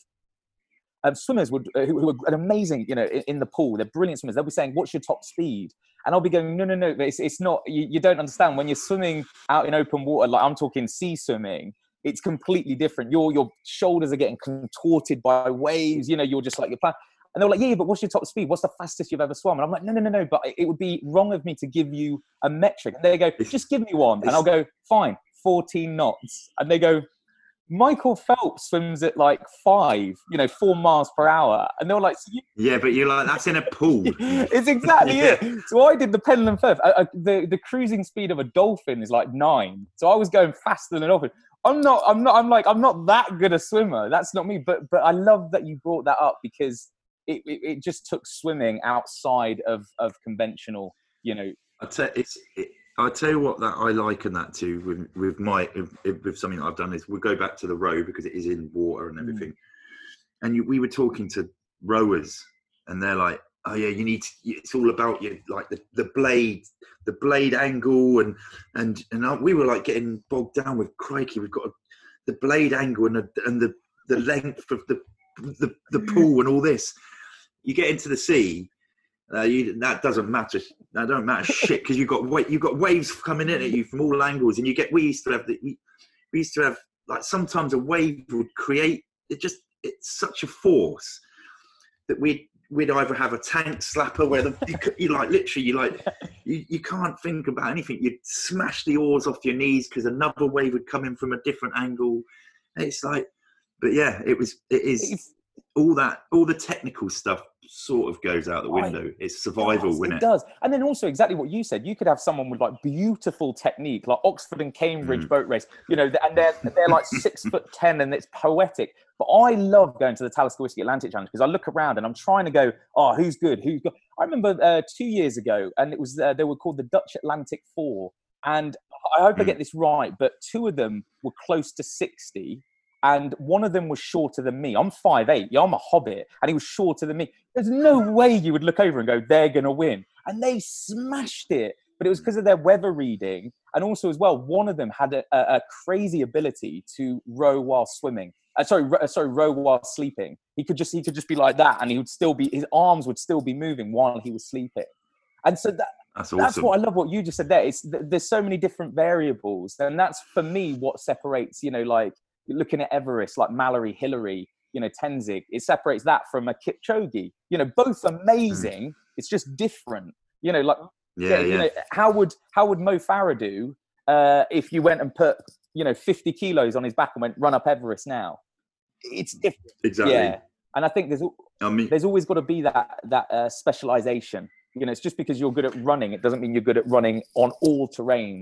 Um, swimmers would uh, who, who are an amazing, you know, in, in the pool. They're brilliant swimmers. They'll be saying, "What's your top speed?" And I'll be going, "No, no, no. It's it's not. You, you don't understand. When you're swimming out in open water, like I'm talking sea swimming, it's completely different. Your your shoulders are getting contorted by waves. You know, you're just like you're playing." And they're like, "Yeah, yeah, but what's your top speed? What's the fastest you've ever swum?" And I'm like, "No, no, no, no. But it would be wrong of me to give you a metric." And they go, "Just give me one." And I'll go, "Fine, fourteen knots." And they go, Michael Phelps swims at like five, you know, four miles per hour. And they were like, so you- yeah, but you're like, that's in a pool. It's exactly yeah. it. So I did the Penland Firth. I, I, the, the cruising speed of a dolphin is like nine. So I was going faster than a dolphin. I'm not, I'm not, I'm like, I'm not that good a swimmer. That's not me. But, but I love that you brought that up because it, it, it just took swimming outside of, of conventional, you know. I'll tell, it's, it, I'll tell you what that I liken that to with, with my with something that I've done is we'll go back to the row because it is in water and everything. Mm. And you, we were talking to rowers and they're like, oh yeah, you need to, it's all about you like the, the blade, the blade angle and and and we were like getting bogged down with crikey, we've got a, the blade angle and the and the, the length of the, the the pool and all this. You get into the sea. Uh, you, that doesn't matter. That don't matter shit because you've got wa- you've got waves coming in at you from all angles, and you get. We used to have the, we, we used to have like sometimes a wave would create. It just it's such a force that we we'd either have a tank slapper where the you, you like literally you like you, you can't think about anything. You'd smash the oars off your knees because another wave would come in from a different angle. And it's like, but yeah, it was it is all that all the technical stuff. Sort of goes out the window. I, it's survival, yes, isn't it? It does. And then also exactly what you said. You could have someone with like beautiful technique, like Oxford and Cambridge mm. boat race, you know, and they're they're like six foot ten, and it's poetic. But I love going to the Talisker Whisky Atlantic Challenge because I look around and I'm trying to go, oh, who's good? Who's good? I remember uh, two years ago, and it was uh, they were called the Dutch Atlantic Four, and I hope mm. I get this right, but two of them were close to sixty. And one of them was shorter than me. I'm five eight. Yeah, I'm a hobbit. And he was shorter than me. There's no way you would look over and go, they're going to win. And they smashed it. But it was because of their weather reading. And also as well, one of them had a, a, a crazy ability to row while swimming. Uh, sorry, ro- sorry, row while sleeping. He could just he could just be like that. And he would still be, his arms would still be moving while he was sleeping. And so that, that's, awesome. That's what I love what you just said there. It's, there's so many different variables. And that's, for me, what separates, you know, like, looking at Everest, like Mallory, Hillary, you know, Tenzing, it separates that from a Kipchoge. You know, both amazing. Mm. It's just different. You know, like yeah, yeah, yeah. You know, how would how would Mo Farah do uh, if you went and put you know fifty kilos on his back and went run up Everest now? It's different. Exactly. Yeah, and I think there's I mean, there's always got to be that that uh, specialization. You know, it's just because you're good at running, it doesn't mean you're good at running on all terrains.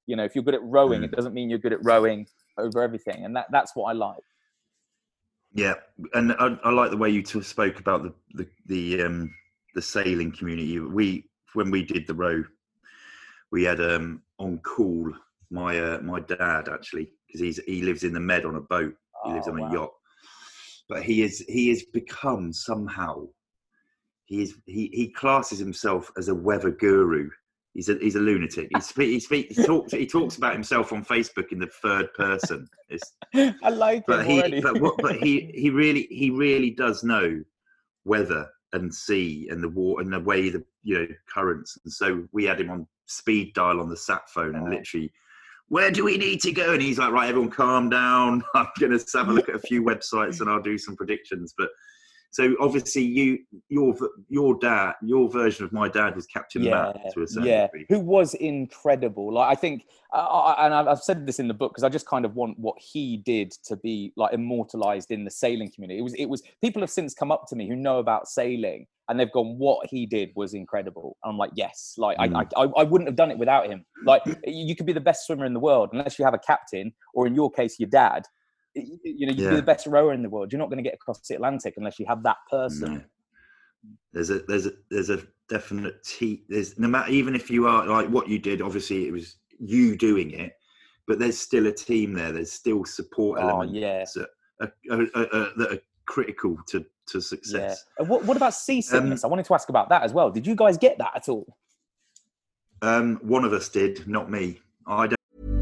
You know, if you're good at rowing, mm. it doesn't mean you're good at rowing over everything. And that, that's what I like. Yeah. And I, I like the way you t- spoke about the, the, the, um, the sailing community. We, when we did the row, we had, um, on call, my, uh, my dad actually, because he's, he lives in the Med on a boat. He lives Oh, on a wow. yacht, but he is, he has become somehow, he is, he, he classes himself as a weather guru. He's a, he's a lunatic. He speak, he speak, he talks, he talks about himself on Facebook in the third person. It's, I like but him he, already. but what, but he, he really, he really does know weather and sea and the water and the way the, you know, currents. And so we had him on speed dial on the sat phone and Oh. literally, where do we need to go? And he's like, right, everyone calm down. I'm going to have a look at a few websites and I'll do some predictions. But so obviously you, your, your dad, your version of my dad was Captain Yeah, Matt to a certain yeah, degree. who was incredible. Like I think, uh, I, and I've said this in the book because I just kind of want what he did to be like immortalized in the sailing community. It was, it was. People have since come up to me who know about sailing, and they've gone, "What he did was incredible." And I'm like, "Yes, like Mm. I, I, I wouldn't have done it without him. Like you could be the best swimmer in the world unless you have a captain, or in your case, your dad. You know, you Yeah. can be the best rower in the world. You're not going to get across the Atlantic unless you have that person." No. There's a there's a there's a definite te- there's no matter, even if you are like what you did, obviously it was you doing it, but there's still a team there. There's still support Oh, elements yeah. that, are, are, are, are, that are critical to to Yeah. success. And What, what about seasickness? Um, I wanted to ask about that as well. Did you guys get that at all? Um, one of us did, not me. I don't.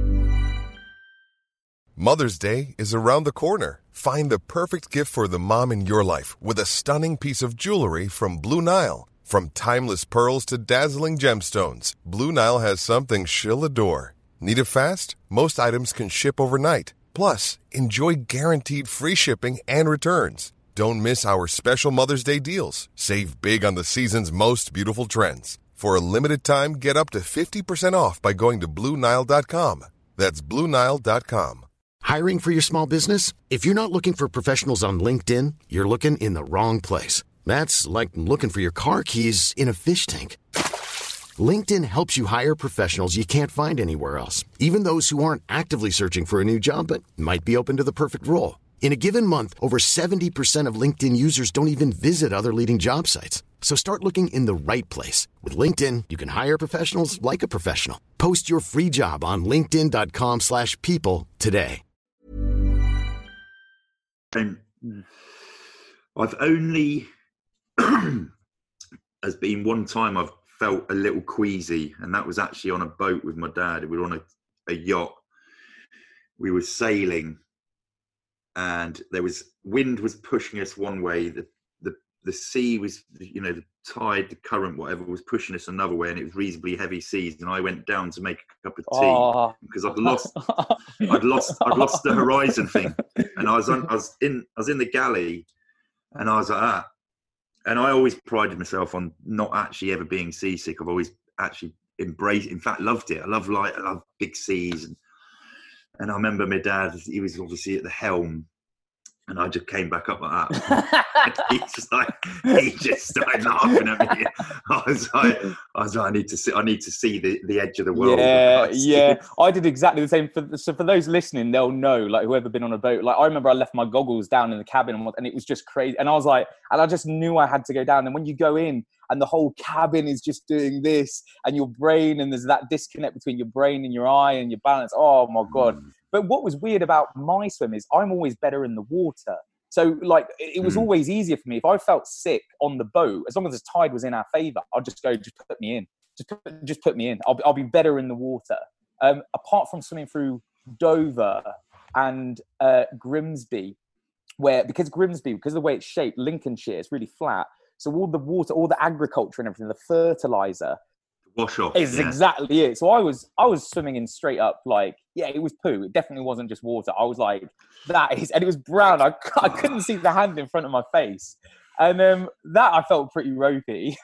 Mother's Day is around the corner. Find the perfect gift for the mom in your life with a stunning piece of jewelry from Blue Nile. From timeless pearls to dazzling gemstones, Blue Nile has something she'll adore. Need it fast? Most items can ship overnight. Plus, enjoy guaranteed free shipping and returns. Don't miss our special Mother's Day deals. Save big on the season's most beautiful trends. For a limited time, get up to fifty percent off by going to Blue Nile dot com. That's Blue Nile dot com. Hiring for your small business? If you're not looking for professionals on LinkedIn, you're looking in the wrong place. That's like looking for your car keys in a fish tank. LinkedIn helps you hire professionals you can't find anywhere else, even those who aren't actively searching for a new job but might be open to the perfect role. In a given month, over seventy percent of LinkedIn users don't even visit other leading job sites. So start looking in the right place. With LinkedIn, you can hire professionals like a professional. Post your free job on linkedin dot com slash people today. Um, I've only, has been one time I've felt a little queasy, and that was actually on a boat with my dad. We were on a, a yacht. We were sailing, and there was wind was pushing us one way. The the the sea was, you know, the tide, the current, whatever, was pushing us another way, and it was reasonably heavy seas. And I went down to make a cup of tea Oh. because I'd lost, I'd lost, I'd lost the horizon thing, and I was on, I was in, I was in the galley, and I was like, ah. And I always prided myself on not actually ever being seasick. I've always actually embraced, in fact, loved it. I love light, I love big seas. And, and I remember my dad, he was obviously at the helm, and I just came back up like that. he just like, he just started laughing at me. I was like, I was like, I need to see, I need to see the, the edge of the world. Yeah, yeah. I did exactly the same. For, so for those listening, they'll know, like whoever been on a boat. Like I remember I left my goggles down in the cabin, and, and it was just crazy. And I was like, and I just knew I had to go down. And when you go in, and the whole cabin is just doing this, and your brain, and there's that disconnect between your brain and your eye and your balance. Oh my god! Mm. But what was weird about my swim is I'm always better in the water. So like it was Mm. always easier for me. If I felt sick on the boat, as long as the tide was in our favour, I'd just go, just put me in. Just put, just put me in. I'll, I'll be better in the water. Um, apart from swimming through Dover and uh, Grimsby, where because Grimsby, because of the way it's shaped, Lincolnshire, it's really flat. So all the water, all the agriculture and everything, the fertilizer Wash off. is yeah. exactly it. So I was I was swimming in straight up, like, yeah, it was poo. It definitely wasn't just water. I was like, that is, and it was brown. I, I couldn't see the hand in front of my face. And um, that I felt pretty ropey.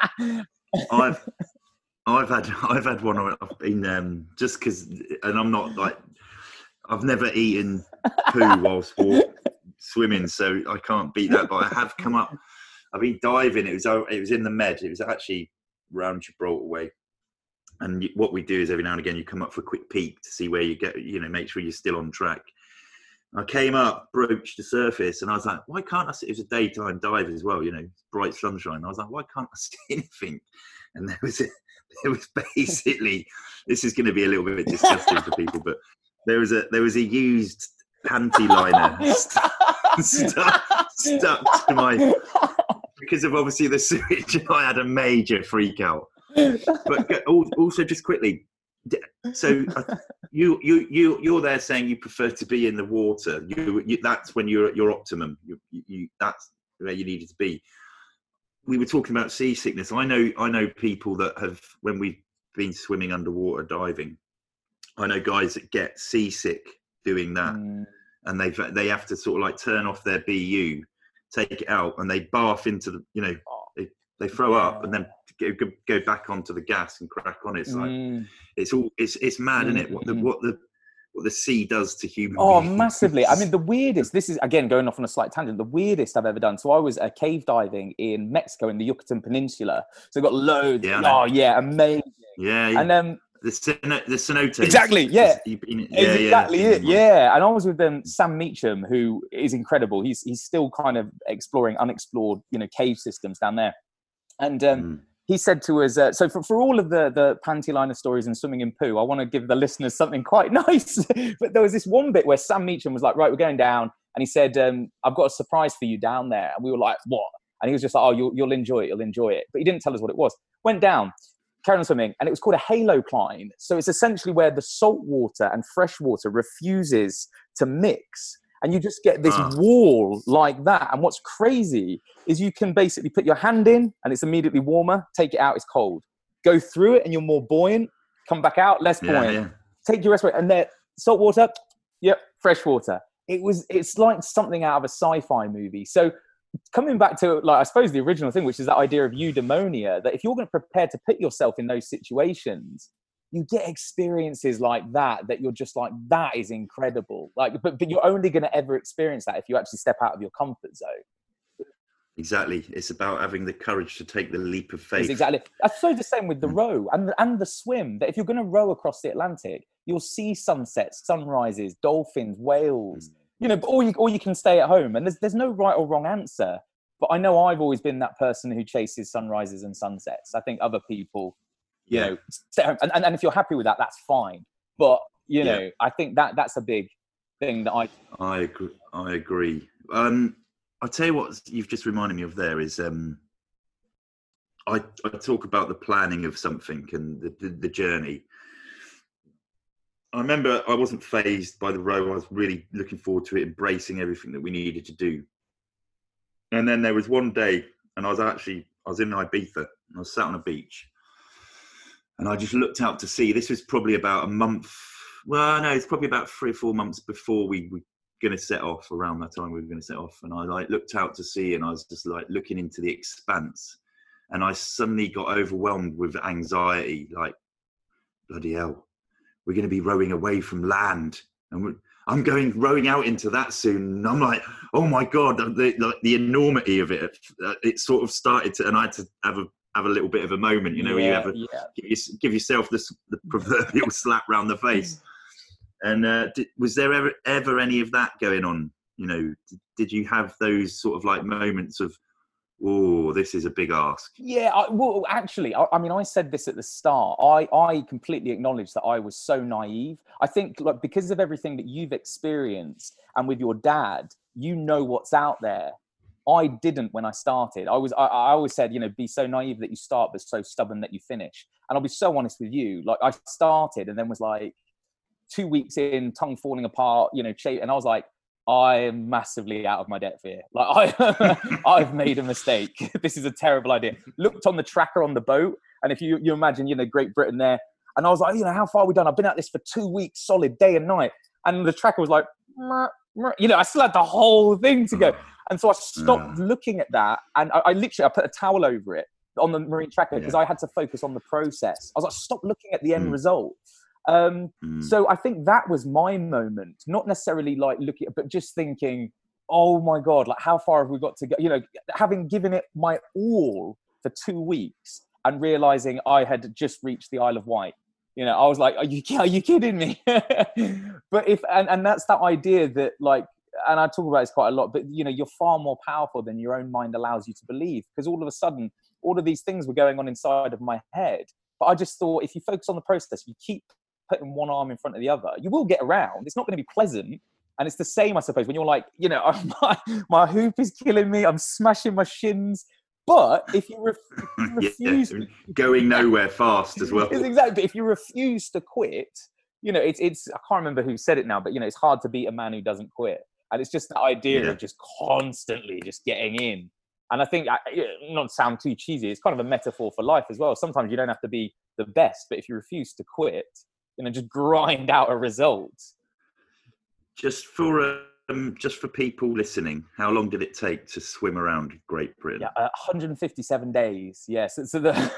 I've I've had I've had one. I've been um, just because, and I'm not like, I've never eaten poo whilst walk, swimming, so I can't beat that. But I have come up. I've been diving. It was it was in the Med. It was actually round Gibraltar way, And you, what we do is every now and again you come up for a quick peek to see where you get, you know, make sure you're still on track. I came up, broached the surface, and I was like, why can't I see? It was a daytime dive as well, you know, bright sunshine. I was like, why can't I see anything? And there was a, there was basically, this is going to be a little bit disgusting for people, but there was a there was a used panty liner stuck, stuck, stuck to my, because of obviously the sewage. I had a major freak out. But also, just quickly, so you you you you're there saying you prefer to be in the water. You, you that's when you're at your optimum. You, you that's where you needed to be. We were talking about seasickness. I know I know people that have, when we've been swimming underwater diving, I know guys that get seasick doing that, mm. and they they have to sort of like turn off their B U, take it out, and they barf into the, you know, they they throw up and then go, go back onto the gas and crack on. It's like mm. it's all it's it's mad, mm. isn't it? What the what the what the sea does to human oh beings. Massively. I mean, the weirdest, this is again going off on a slight tangent, the weirdest I've ever done. So I was uh, cave diving in Mexico in the Yucatan Peninsula, so got loads. Yeah, oh yeah, amazing. Yeah, yeah. And um the ceno- the cenotes. Exactly, yeah. Been, yeah exactly yeah. it, yeah. And I was with um, Sam Meacham, who is incredible. He's he's still kind of exploring unexplored, you know, cave systems down there. And um, mm. he said to us, uh, so for, for all of the, the panty liner stories and swimming in poo, I want to give the listeners something quite nice. But there was this one bit where Sam Meacham was like, right, we're going down. And he said, um, I've got a surprise for you down there. And we were like, what? And he was just like, oh, you'll, you'll enjoy it. You'll enjoy it. But he didn't tell us what it was. Went down, carried on swimming, and it was called a halocline. So it's essentially where the salt water and fresh water refuses to mix. And you just get this oh. wall like that. And what's crazy is you can basically put your hand in and it's immediately warmer. Take it out, it's cold. Go through it and you're more buoyant. Come back out, less yeah, buoyant. Yeah. Take your respirator and then salt water, yep, fresh water. It was, it's like something out of a sci-fi movie. So coming back to, like, I suppose the original thing, which is that idea of eudaimonia, that if you're going to prepare to put yourself in those situations, you get experiences like that, that you're just like, that is incredible. Like, but, but you're only going to ever experience that if you actually step out of your comfort zone. Exactly. It's about having the courage to take the leap of faith. It's exactly. I suppose the same with the row and, and the swim, that if you're going to row across the Atlantic, you'll see sunsets, sunrises, dolphins, whales, you know, or you, or you can stay at home, and there's, there's no right or wrong answer. But I know I've always been that person who chases sunrises and sunsets. I think other people, you yeah. know, stay home. And, and, and if you're happy with that, that's fine. But, you know, yeah. I think that that's a big thing that I... I agree. I agree. Um, I'll tell you what you've just reminded me of there is um, I, I talk about the planning of something and the, the, the journey. I remember I wasn't fazed by the row. I was really looking forward to it, embracing everything that we needed to do. And then there was one day, and I was actually, I was in Ibiza, and I was sat on a beach. And I just looked out to sea. This was probably about a month. Well, no, it's probably about three or four months before we were going to set off. Around that time, we were going to set off. And I like looked out to sea, and I was just like looking into the expanse. And I suddenly got overwhelmed with anxiety. Like, bloody hell, we're going to be rowing away from land, and we're, I'm going rowing out into that soon. And I'm like, oh my god, the, the, the enormity of it. It sort of started to, and I had to have a. have a little bit of a moment, you know, yeah, where you have a, yeah. give, you, give yourself this, the proverbial slap round the face. And uh, did, was there ever, ever any of that going on? You know, did, did you have those sort of like moments of, oh, this is a big ask? Yeah, I, well, actually, I, I mean, I said this at the start. I, I completely acknowledge that I was so naive. I think, like, because of everything that you've experienced and with your dad, you know what's out there. I didn't when I started. I was. I, I always said, you know, be so naive that you start, but so stubborn that you finish. And I'll be so honest with you. Like, I started and then was like two weeks in, tongue falling apart, you know, and I was like, I am massively out of my depth here. Like, I, I've made a mistake. This is a terrible idea. Looked on the tracker on the boat, and if you you imagine, you know, Great Britain there, and I was like, you know, how far are we done? I've been at this for two weeks, solid, day and night. And the tracker was like, meh, meh. You know, I still had the whole thing to go. And so I stopped yeah. looking at that, and I, I literally, I put a towel over it on the marine tracker because yeah. I had to focus on the process. I was like, stop looking at the end mm. result. Um, mm. So I think that was my moment, not necessarily like looking, but just thinking, oh my God, like how far have we got to go? You know, having given it my all for two weeks and realizing I had just reached the Isle of Wight. You know, I was like, are you, are you kidding me? But if, and, and that's that idea that like, and I talk about this quite a lot, but you know, you're far more powerful than your own mind allows you to believe, because all of a sudden, all of these things were going on inside of my head. But I just thought, if you focus on the process, you keep putting one arm in front of the other, you will get around. It's not going to be pleasant. And it's the same, I suppose, when you're like, you know, my, my hoop is killing me, I'm smashing my shins. But if you, ref, if you refuse... yeah, going nowhere fast as well. It's exactly, but if you refuse to quit, you know, it's, it's, I can't remember who said it now, but, you know, it's hard to beat a man who doesn't quit. And it's just that idea yeah. of just constantly just getting in. And I think, not to sound too cheesy, it's kind of a metaphor for life as well. Sometimes you don't have to be the best, but if you refuse to quit, you know, just grind out a result. Just for um, just for people listening, how long did it take to swim around Great Britain? Yeah, uh, one hundred fifty-seven days. Yes. Yeah, so, so the,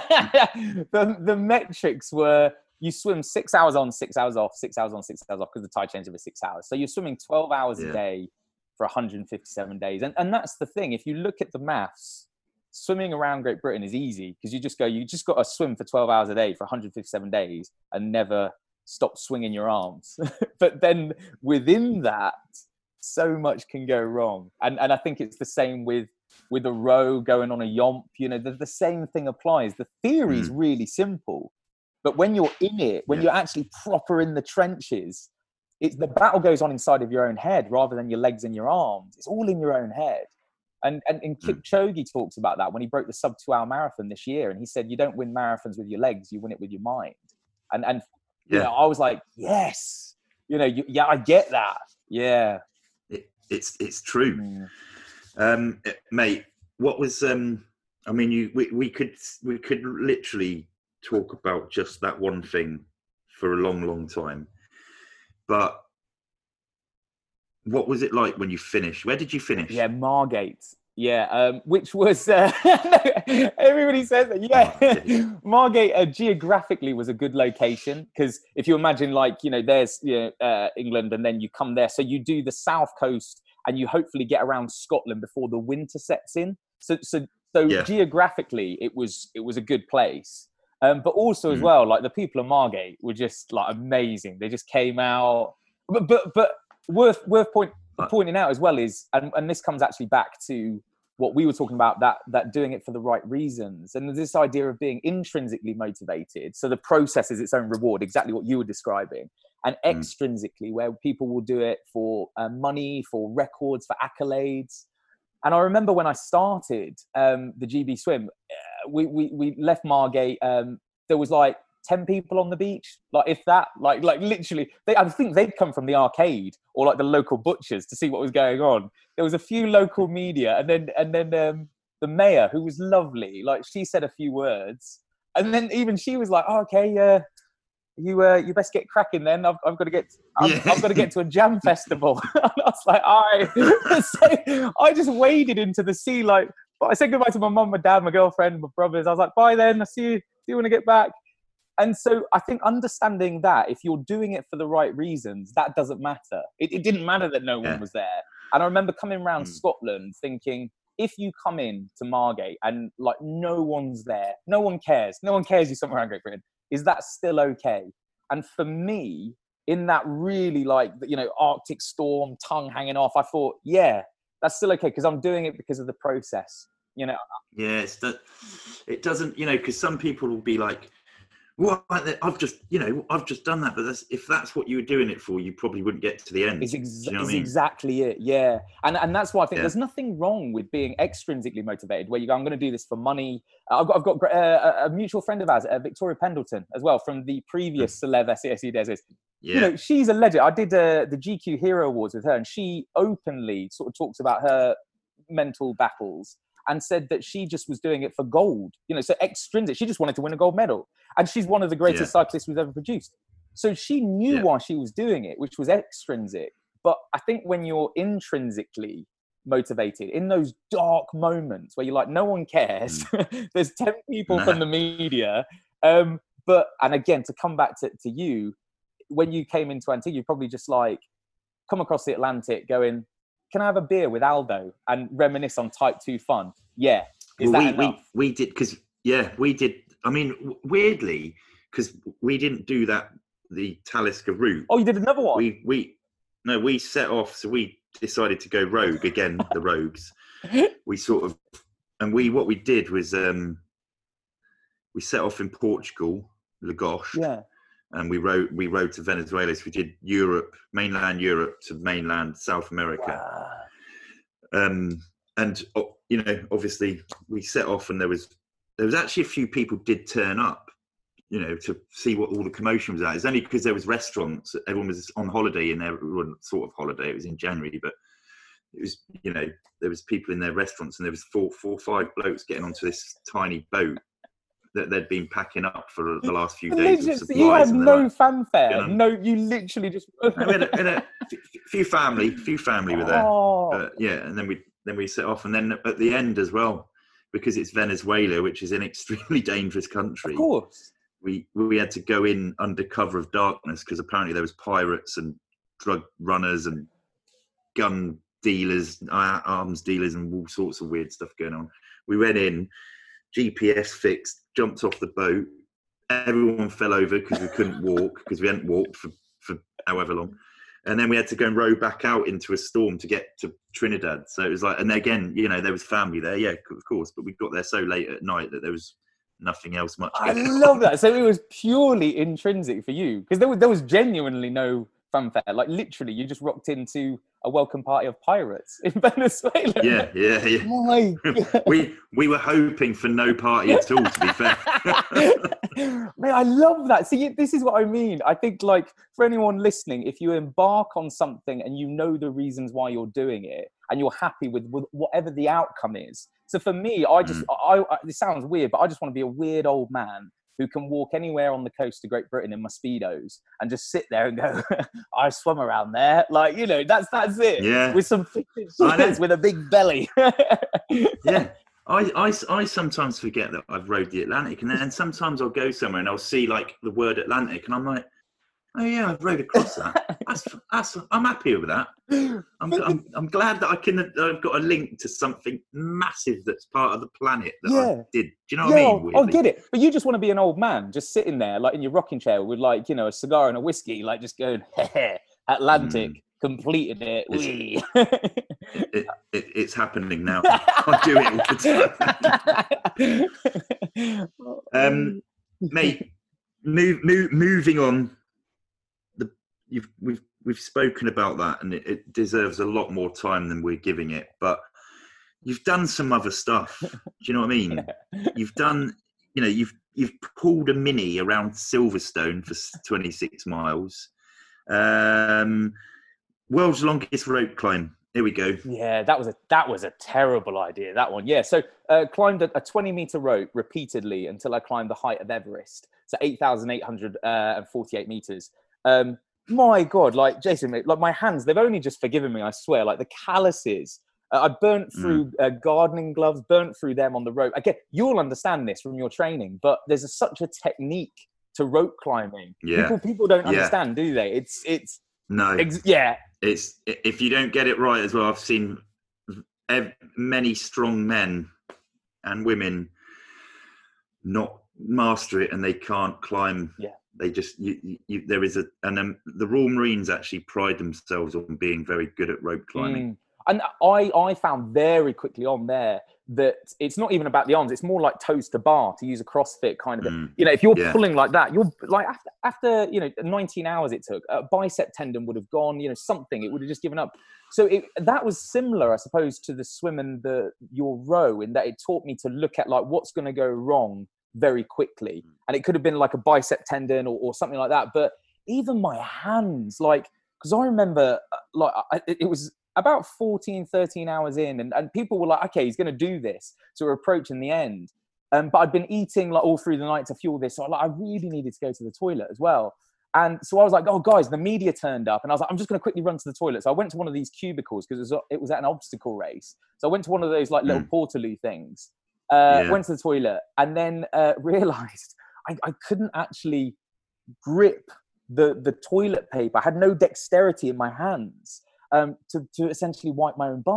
the the metrics were: you swim six hours on, six hours off, six hours on, six hours off, because the tide changes every six hours. So you're swimming twelve hours yeah. a day for one hundred fifty-seven days. And and that's the thing. If you look at the maths, swimming around Great Britain is easy, because you just go, you just got to swim for twelve hours a day for one hundred fifty-seven days and never stop swinging your arms. But then within that, so much can go wrong. And and I think it's the same with with a row going on a yomp. You know, the, the same thing applies. The theory is mm. really simple. But when you're in it, when yeah. you're actually proper in the trenches, it's, the battle goes on inside of your own head rather than your legs and your arms. It's all in your own head. And, and, and Kipchoge talks about that when he broke the sub two hour marathon this year. And he said, you don't win marathons with your legs, you win it with your mind. And, and you yeah. know, I was like, yes, you know, you, yeah, I get that. Yeah. It, it's, it's true. Mm. Um, mate, what was, um, I mean, you, we, we could, we could literally talk about just that one thing for a long, long time. But what was it like when you finished? Where did you finish? Yeah, Margate. Yeah, um, which was, uh, everybody says that, yeah. Margate uh, geographically was a good location, because if you imagine, like, you know, there's you know, uh, England, and then you come there. So you do the south coast and you hopefully get around Scotland before the winter sets in. So, so, so yeah. geographically, it was, it was a good place. Um, but also as mm. well, like the people of Margate were just like amazing. They just came out, but, but, but worth, worth point, pointing out as well is, and, and this comes actually back to what we were talking about, that that doing it for the right reasons, and this idea of being intrinsically motivated. So the process is its own reward, exactly what you were describing, and mm. extrinsically, where people will do it for uh, money, for records, for accolades. And I remember when I started um, the G B Swim, uh, we, we we left Margate. Um, there was like ten people on the beach, like if that, like like literally. They, I think they'd come from the arcade or like the local butchers to see what was going on. There was a few local media, and then and then um, the mayor, who was lovely, like she said a few words, and then even she was like, oh, "Okay, uh, you uh, you best get cracking then. I've I've got to get I've, yeah. I've got to get to a jam festival." And I was like, "I." So I just waded into the sea, like. But I said goodbye to my mum, my dad, my girlfriend, my brothers. I was like, "Bye then. I'll see you. See you when I get back." And so I think understanding that if you're doing it for the right reasons, that doesn't matter. It, it didn't matter that no one yeah. was there. And I remember coming around mm. Scotland thinking, if you come in to Margate and like no one's there, no one cares, no one cares you're somewhere around Great Britain, is that still okay? And for me, in that really like, you know, Arctic storm, tongue hanging off, I thought, yeah, that's still okay, because I'm doing it because of the process, you know? Yes, that it doesn't, you know, because some people will be like, well, I've just, you know, I've just done that. But that's, if that's what you were doing it for, you probably wouldn't get to the end. It's, ex- you know it's I mean? exactly it. Yeah. And and that's why I think yeah. there's nothing wrong with being extrinsically motivated, where you go, I'm going to do this for money. I've got, I've got uh, a mutual friend of ours, uh, Victoria Pendleton, as well, from the previous Celeb S E S E Days. Yeah. You know, she's a legend. I did uh, the G Q Hero Awards with her, and she openly sort of talks about her mental battles and said that she just was doing it for gold, you know, so extrinsic. She just wanted to win a gold medal. And she's one of the greatest yeah. cyclists we've ever produced. So she knew yeah. why she was doing it, which was extrinsic. But I think when you're intrinsically motivated, in those dark moments where you're like, no one cares, mm. there's ten people nah. from the media. Um, but, and again, to come back to, to you, when you came into Antigua, you probably just like come across the Atlantic going, can I have a beer with Aldo and reminisce on Type two fun? Yeah. Is well, that we, enough? we we did, because yeah, we did. I mean, w- weirdly, because we didn't do that the Talisker route. Oh, you did another one. We we no, we set off. So we decided to go rogue again. The rogues. We sort of, and we what we did was um, we set off in Portugal, Lagos. Yeah. And we rode we rode to Venezuela. So we did Europe, mainland Europe to mainland South America. Wow. Um, and you know, obviously, we set off, and there was there was actually a few people did turn up, you know, to see what all the commotion was at. It's only because there was restaurants. Everyone was on holiday, and everyone sort of holiday. It was in January, but it was, you know, there was people in their restaurants, and there was four, four, five blokes getting onto this tiny boat that they'd been packing up for the last few days of supplies. You had no like, fanfare. you know, no, you literally just. we had a, we had a few family, few family were there. Oh. Uh, yeah, and then we then we set off, and then at the end as well, because it's Venezuela, which is an extremely dangerous country. Of course. We we had to go in under cover of darkness because apparently there was pirates and drug runners and gun dealers, uh, arms dealers, and all sorts of weird stuff going on. We went in, G P S fixed, jumped off the boat. Everyone fell over because we couldn't walk because we hadn't walked for, for however long. And then we had to go and row back out into a storm to get to Trinidad. So it was like, and again, you know, there was family there, yeah, of course, but we got there so late at night that there was nothing else much. I love that. So it was purely intrinsic for you because there was there was genuinely no fanfare. Like literally, you just rocked into a welcome party of pirates in Venezuela. Yeah, yeah, yeah. My God. we we were hoping for no party at all, to be fair. Man, I love that. See, this is what I mean. I think, like, for anyone listening, if you embark on something and you know the reasons why you're doing it and you're happy with, with whatever the outcome is. So for me, I just, mm. I, I, this sounds weird, but I just want to be a weird old man who can walk anywhere on the coast of Great Britain in my Speedos and just sit there and go, I swum around there. Like, you know, that's that's it. Yeah. With some kids with a big belly. Yeah. I, I, I sometimes forget that I've rowed the Atlantic, and then sometimes I'll go somewhere and I'll see like the word Atlantic, and I'm like, oh yeah, I've rowed across that. That's, that's, I'm happy with that. I'm, I'm, I'm glad that I can. I've got a link to something massive that's part of the planet that yeah. I did. Do you know yeah, what I mean? Weirdly? I get it, but you just want to be an old man, just sitting there, like in your rocking chair with, like, you know, a cigar and a whiskey, like just going, hey, Atlantic. Mm. Completed it. It's, it, it. It's happening now. I do it all the time. um, mate, move, move, moving on. The you've we've we've spoken about that, and it, it deserves a lot more time than we're giving it. But you've done some other stuff. Do you know what I mean? You've done, you know, you've you've pulled a mini around Silverstone for twenty-six miles. Um. World's longest rope climb. Here we go. Yeah, that was a that was a terrible idea, that one. Yeah, so uh, climbed a, a twenty meter rope repeatedly until I climbed the height of Everest. So eight thousand eight hundred forty-eight meters. Um, my God, like Jason, like my hands, they've only just forgiven me, I swear. Like the calluses. Uh, I burnt through mm. uh, gardening gloves, burnt through them on the rope. Again, you'll understand this from your training, but there's a, such a technique to rope climbing. Yeah. People, people don't yeah. understand, do they? It's, it's, no. Ex- yeah. It's if you don't get it right as well. I've seen ev- many strong men and women not master it, and they can't climb. Yeah, they just you, you, you, there is a and um, the Royal Marines actually pride themselves on being very good at rope climbing. Mm. And I I found very quickly on there that it's not even about the arms; it's more like toes to bar, to use a CrossFit kind of. Mm. You know, if you're yeah. pulling like that, you're like after after you know nineteen hours it took, a bicep tendon would have gone. You know, something it would have just given up. So it, that was similar, I suppose, to the swim and the your row, in that it taught me to look at like what's going to go wrong very quickly, and it could have been like a bicep tendon or, or something like that. But even my hands, like, because I remember, like, I, it was about fourteen, thirteen hours in, and, and people were like, okay, he's going to do this. So we're approaching the end. Um, but I'd been eating like all through the night to fuel this. So I, like, I really needed to go to the toilet as well. And so I was like, oh, guys, the media turned up. And I was like, I'm just going to quickly run to the toilet. So I went to one of these cubicles because it was, it was at an obstacle race. So I went to one of those like little mm. Portaloo things, uh, yeah. went to the toilet, and then uh, realized I, I couldn't actually grip the, the toilet paper. I had no dexterity in my hands. Um, to, to essentially wipe my own bum.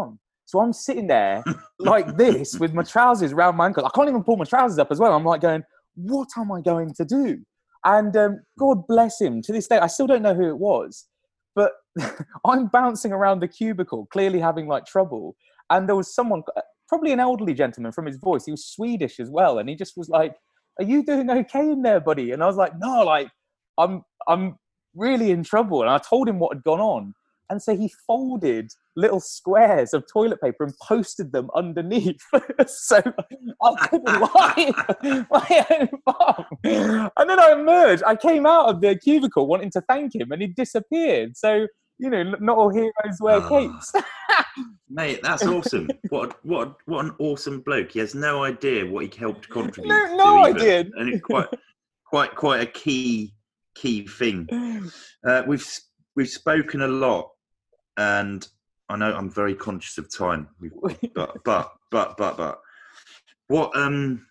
So I'm sitting there like this with my trousers around my ankles. I can't even pull my trousers up as well. I'm like going, what am I going to do? And um, God bless him. To this day, I still don't know who it was. But I'm bouncing around the cubicle, clearly having like trouble. And there was someone, probably an elderly gentleman from his voice. He was Swedish as well. And he just was like, are you doing okay in there, buddy? And I was like, no, like, I'm, I'm really in trouble. And I told him what had gone on. And so he folded little squares of toilet paper and posted them underneath. So I couldn't wipe my own bum. And then I emerged. I came out of the cubicle wanting to thank him, and he disappeared. So, you know, not all heroes wear oh, capes. Mate, that's awesome. What what what an awesome bloke. He has no idea what he helped contribute no, to. No either. idea. And it's quite quite quite a key key thing. Uh, we've we've spoken a lot. And I know I'm very conscious of time, but but but but but what um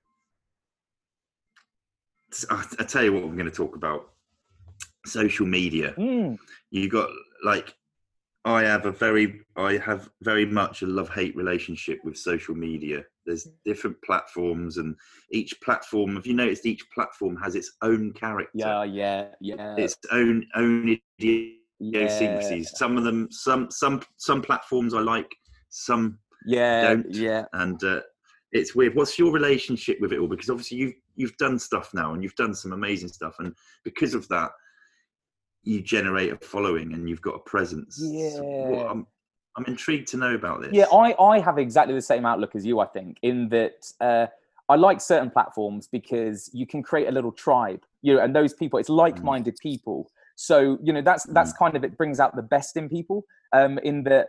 I, I tell you what I'm going to talk about: social media. Mm. You got like I have a very I have very much a love-hate relationship with social media. There's different platforms, and each platform, have you noticed, each platform has its own character? Yeah, yeah, yeah. Its own own idiosyncrasies. Yeah. Some of them, some some some platforms I like, some yeah, don't. Yeah. And uh, it's weird. What's your relationship with it all? Because obviously you've you've done stuff now, and you've done some amazing stuff, and because of that, you generate a following and you've got a presence. Yeah. So what, I'm I'm intrigued to know about this. Yeah, I I have exactly the same outlook as you. I think in that uh, I like certain platforms because you can create a little tribe, you know, and those people, it's like-minded mm. people. So, you know, that's that's kind of, it brings out the best in people. Um, in that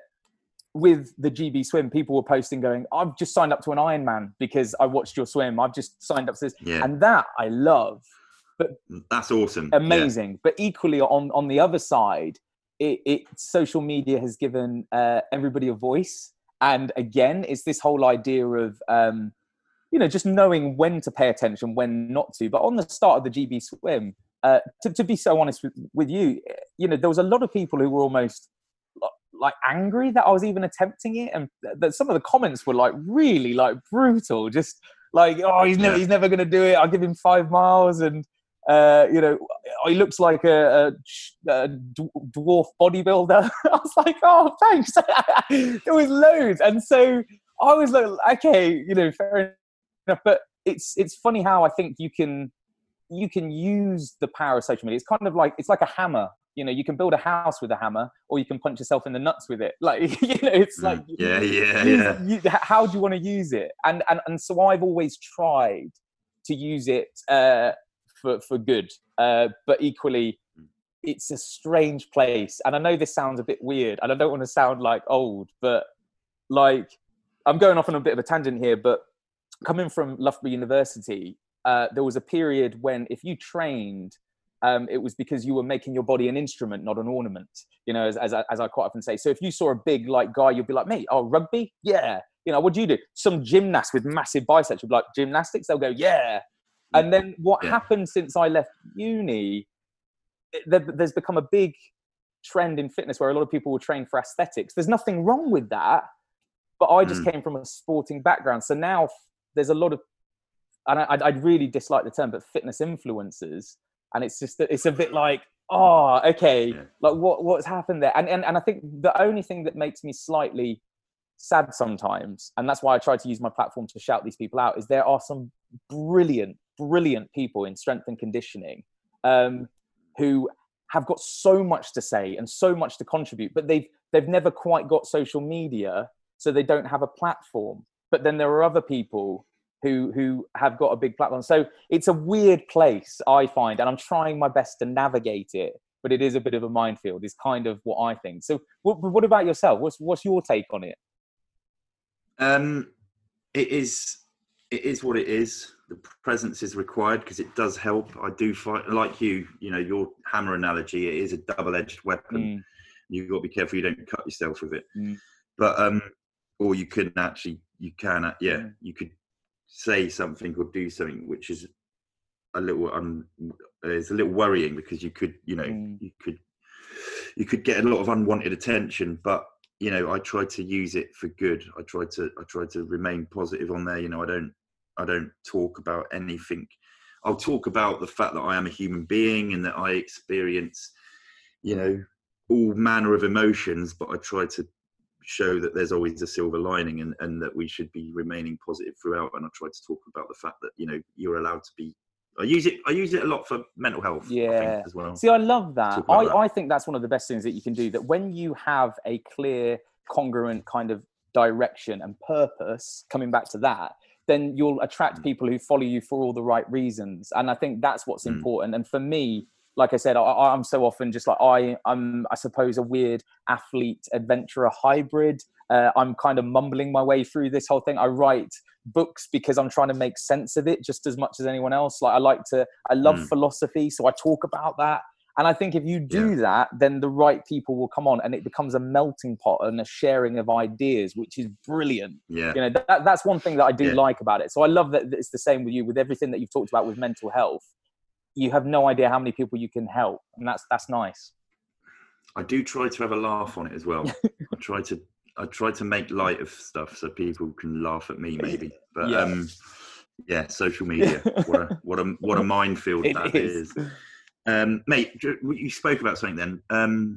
with the G B swim, people were posting going, I've just signed up to an Ironman because I watched your swim. I've just signed up to this. Yeah. And that I love. But that's awesome. Amazing. Yeah. But equally on, on the other side, it, it social media has given uh, everybody a voice. And again, it's this whole idea of, um, you know, just knowing when to pay attention, when not to. But on the start of the G B swim, Uh, to, to be so honest with, with you, you know, there was a lot of people who were almost like angry that I was even attempting it, and that some of the comments were like really like brutal, just like, oh, he's never, yeah. he's never going to do it. I'll give him five miles, and uh, you know, oh, he looks like a, a, a dwarf bodybuilder. I was like, oh, thanks. There was loads, and so I was like, okay, you know, fair enough. But it's it's funny how I think you can. you can use the power of social media. It's kind of like, it's like a hammer. You know, you can build a house with a hammer, or you can punch yourself in the nuts with it. Like, you know, it's like, yeah, yeah, you, yeah. You, how do you want to use it? And, and, and so I've always tried to use it uh, for, for good. Uh, but equally, it's a strange place. And I know this sounds a bit weird, and I don't want to sound like old, but like, I'm going off on a bit of a tangent here, but coming from Loughborough University, Uh, there was a period when if you trained, um, it was because you were making your body an instrument, not an ornament, you know, as, as, I, as I quite often say. So if you saw a big like guy, you'd be like, mate, oh, rugby? Yeah. You know, what do you do? Some gymnast with massive biceps would be like, gymnastics? They'll go, yeah. And then what yeah. happened since I left uni, it, there, there's become a big trend in fitness where a lot of people will train for aesthetics. There's nothing wrong with that, but I just mm. came from a sporting background. So now there's a lot of, and I, I really dislike the term, but fitness influencers. And it's just, it's a bit like, oh, okay, yeah. like what what's happened there? And, and and I think the only thing that makes me slightly sad sometimes, and that's why I try to use my platform to shout these people out, is there are some brilliant, brilliant people in strength and conditioning um, who have got so much to say and so much to contribute, but they've they've never quite got social media, so they don't have a platform. But then there are other people who who have got a big platform. So it's a weird place, I find, and I'm trying my best to navigate it, but it is a bit of a minefield, is kind of what I think. So what, what about yourself? What's what's your take on it? Um, it is it is what it is. The presence is required because it does help. I do find, like you, you know, your hammer analogy, it is a double-edged weapon. Mm. You've got to be careful you don't cut yourself with it. Mm. But, um, or you couldn't actually, you can, yeah, mm. you could, say something or do something which is a little un, is a little worrying, because you could, you know, mm. you could you could get a lot of unwanted attention. But you know, I try to use it for good. I try to, I try to remain positive on there. You know, I don't, I don't talk about anything. I'll talk about the fact that I am a human being and that I experience, you know, all manner of emotions, but I try to show that there's always a silver lining, and, and that we should be remaining positive throughout. And I try to talk about the fact that, you know, you're allowed to be, I use it, I use it a lot for mental health, yeah. I think, as well. See, I love that. I, that. I think that's one of the best things that you can do, that when you have a clear, congruent kind of direction and purpose, coming back to that, then you'll attract mm. people who follow you for all the right reasons. And I think that's what's mm. important. And for me, like I said, I, I'm so often just like, I, I'm, I suppose, a weird athlete, adventurer hybrid. Uh, I'm kind of mumbling my way through this whole thing. I write books because I'm trying to make sense of it just as much as anyone else. Like I like to, I love mm. philosophy, so I talk about that. And I think if you do yeah. that, then the right people will come on, and it becomes a melting pot and a sharing of ideas, which is brilliant. Yeah. You know, that, that's one thing that I do yeah. like about it. So I love that it's the same with you, with everything that you've talked about with mental health. You have no idea how many people you can help. And that's, that's nice. I do try to have a laugh on it as well. I try to, I try to make light of stuff so people can laugh at me maybe. But yeah, um, yeah social media, what a, what a, what a minefield it that is. is. Um, mate, you spoke about something then. Um,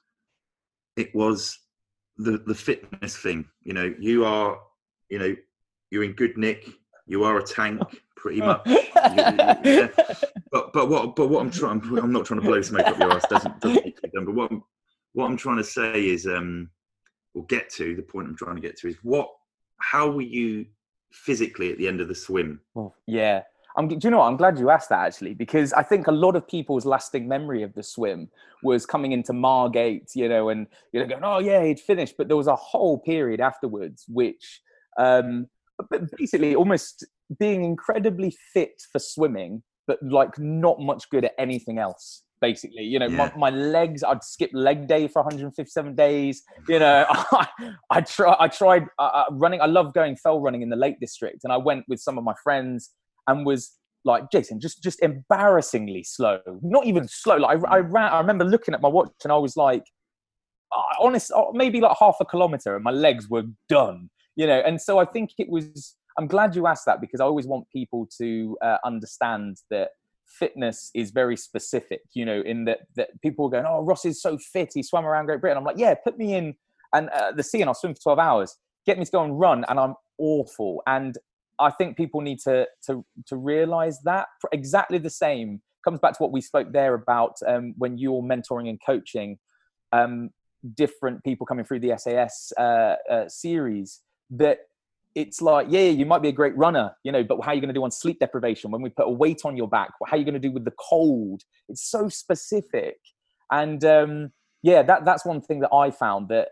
it was the, the fitness thing. You know, you are, you know, you're in good nick. You are a tank, pretty much. you, yeah. But but what but what I'm trying, I'm not trying to blow smoke up your ass. Doesn't doesn't need to be done. But what I'm, what I'm trying to say is, um, or get to the point I'm trying to get to is what. How were you physically at the end of the swim? Oh, yeah. I'm, do you know what? I'm glad you asked that, actually, because I think a lot of people's lasting memory of the swim was coming into Margate, you know, and you know, going, oh yeah, he'd finished. But there was a whole period afterwards, which um, basically almost being incredibly fit for swimming, but like not much good at anything else. Basically, you know, yeah. my, my legs, I'd skip leg day for one hundred fifty-seven days. You know, I, I, try, I tried uh, running. I love going fell running in the Lake District. And I went with some of my friends and was like, Jason, just just embarrassingly slow. Not even slow. Like I, I ran. I remember looking at my watch and I was like, uh, honest, uh, maybe like half a kilometer, and my legs were done. You know, and so I think it was. I'm glad you asked that, because I always want people to uh, understand that fitness is very specific. You know, in that that people are going, oh, Ross is so fit. He swam around Great Britain. I'm like, yeah, put me in and uh, the sea and I'll swim for twelve hours. Get me to go and run, and I'm awful. And I think people need to to to realize that. Exactly the same comes back to what we spoke there about um, when you're mentoring and coaching um, different people coming through the S A S uh, uh, series. That it's like, yeah, you might be a great runner, you know, but how are you going to do on sleep deprivation? When we put a weight on your back, how are you going to do with the cold? It's so specific. And um, yeah, that that's one thing that I found, that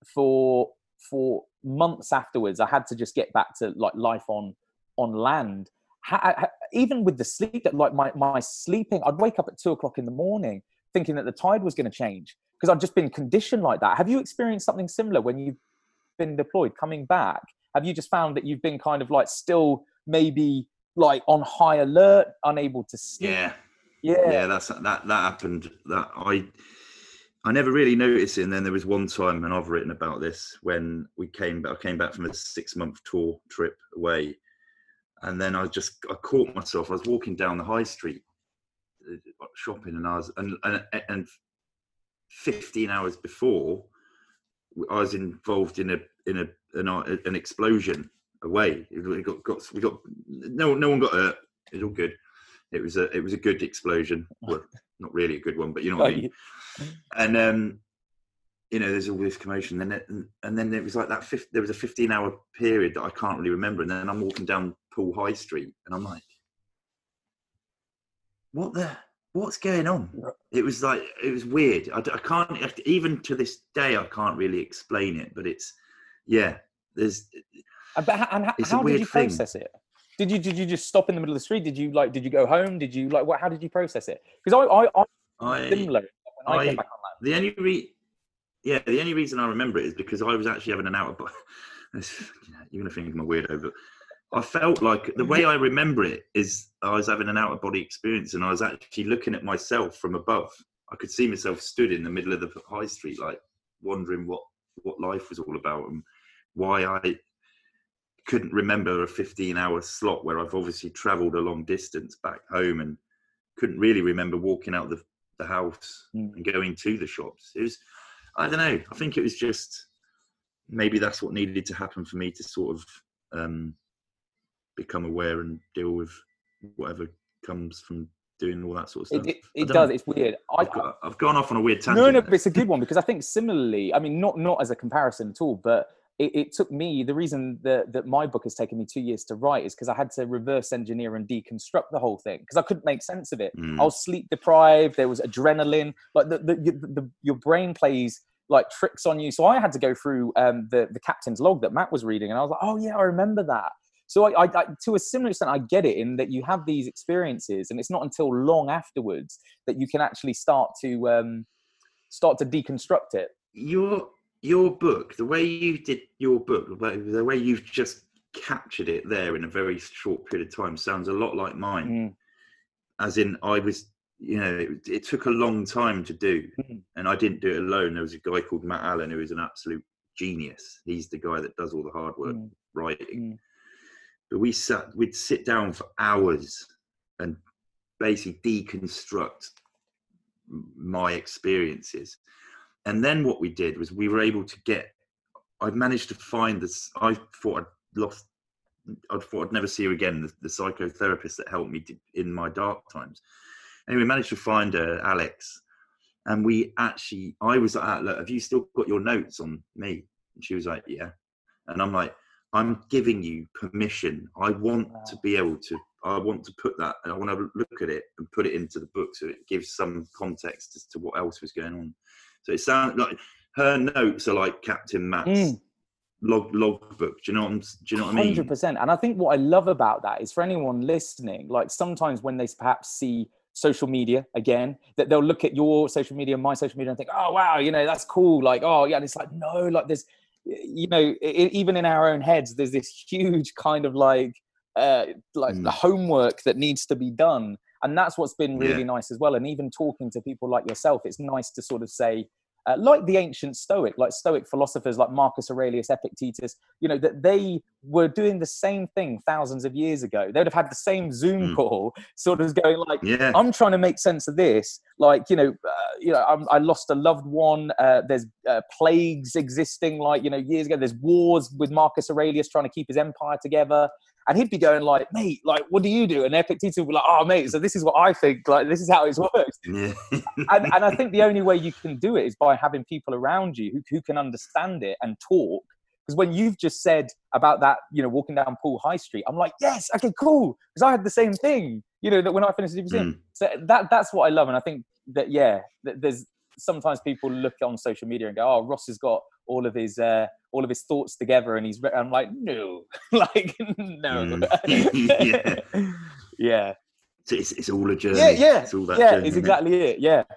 for for months afterwards, I had to just get back to like life on on land. Ha, ha, even with the sleep, that like my my sleeping, I'd wake up at two o'clock in the morning thinking that the tide was going to change, because I'd just been conditioned like that. Have you experienced something similar when you've been deployed, coming back? Have you just found that you've been kind of like still maybe like on high alert, unable to sleep? Yeah, yeah, yeah. That's that that happened. That I. I never really noticed it, and then there was one time, and I've written about this, when we came back, I came back from a six-month tour trip away, and then I just, I caught myself, I was walking down the high street, shopping, and I was, and and, and fifteen hours before, I was involved in a, in a, an, an explosion away. We got, got, we got, no, no one got hurt, it was all good. It was a, it was a good explosion. Well, not really a good one, but you know what I mean. And um, you know, there's all this commotion. Then, it, and, and then it was like that. fifty, there was a fifteen-hour period that I can't really remember. And then I'm walking down Poole High Street, and I'm like, "What the? What's going on?" It was like, it was weird. I, I can't, even to this day, I can't really explain it. But it's, yeah, there's. But how, and how, how did you process thing. it? Did you did you just stop in the middle of the street? Did you like? Did you go home? Did you like? What? How did you process it? Because I I I similar when I, I came back on land. The only re- yeah, the only reason I remember it is because I was actually having an out of body. You're gonna think I'm a weirdo, but I felt like the way I remember it is I was having an out of body experience, and I was actually looking at myself from above. I could see myself stood in the middle of the high street, like wondering what what life was all about and why I couldn't remember a fifteen hour slot where I've obviously traveled a long distance back home and couldn't really remember walking out the, the house mm. and going to the shops. It was, I don't know, I think it was just, maybe that's what needed to happen for me to sort of um, become aware and deal with whatever comes from doing all that sort of stuff. It, it, it does. Know. It's weird. I, I've, got, I've gone off on a weird tangent. No, no, but it's a good one because I think similarly, I mean, not not as a comparison at all, but it, it took me, the reason that, that my book has taken me two years to write is because I had to reverse engineer and deconstruct the whole thing because I couldn't make sense of it. Mm. I was sleep deprived. There was adrenaline. Like the, the, the, the your brain plays like tricks on you. So I had to go through um, the, the captain's log that Matt was reading. And I was like, oh yeah, I remember that. So I, I, I, to a similar extent, I get it in that you have these experiences and it's not until long afterwards that you can actually start to um, start to deconstruct it. Your, your book, the way you did your book, the way you've just captured it there in a very short period of time sounds a lot like mine. Mm. As in, I was, you know, it, it took a long time to do mm. and I didn't do it alone. There was a guy called Matt Allen who is an absolute genius. He's the guy that does all the hard work mm. writing. Mm. But we sat, we'd sit down for hours and basically deconstruct my experiences. And then what we did was we were able to get, I managed to find this, I thought I'd lost, I thought I'd never see her again, the, the psychotherapist that helped me to, in my dark times. Anyway, we managed to find her, Alex. And we actually, I was like, look, have you still got your notes on me? And she was like, yeah. And I'm like, I'm giving you permission. I want wow. to be able to, I want to put that, and I want to look at it and put it into the book so it gives some context as to what else was going on. So it sounds like her notes are like Captain Matt's mm. log log book. Do you know what I'm, do you know what I mean? one hundred percent. And I think what I love about that is for anyone listening, like sometimes when they perhaps see social media again, that they'll look at your social media, my social media and think, oh, wow, you know, that's cool. Like, oh yeah. And it's like, no, like there's, you know, it, even in our own heads, there's this huge kind of like, uh, like mm. the homework that needs to be done. And that's what's been really yeah. nice as well. And even talking to people like yourself, it's nice to sort of say, uh, like the ancient Stoic, like Stoic philosophers like Marcus Aurelius, Epictetus, you know, that they were doing the same thing thousands of years ago. They would have had the same Zoom mm. call, sort of going like, yeah. I'm trying to make sense of this. Like, you know, uh, you know, I'm, I lost a loved one. Uh, there's uh, plagues existing like, you know, years ago. There's wars with Marcus Aurelius trying to keep his empire together. And he'd be going like, mate, like, what do you do? And Epictetus would be like, oh, mate, so this is what I think. Like, this is how it works. Yeah. and, and I think the only way you can do it is by having people around you who, who can understand it and talk. Because when you've just said about that, you know, walking down Poole High Street, I'm like, yes, okay, cool. Because I had the same thing, you know, that when I finished the mm. So that, that's what I love. And I think that, yeah, that there's sometimes people look on social media and go, oh, Ross has got all of his uh, all of his thoughts together, and he's. Re-. I'm like, no, like no, mm. yeah, yeah. So it's it's all a journey. Yeah, yeah, it's all that yeah. journey, It's exactly it? it. Yeah.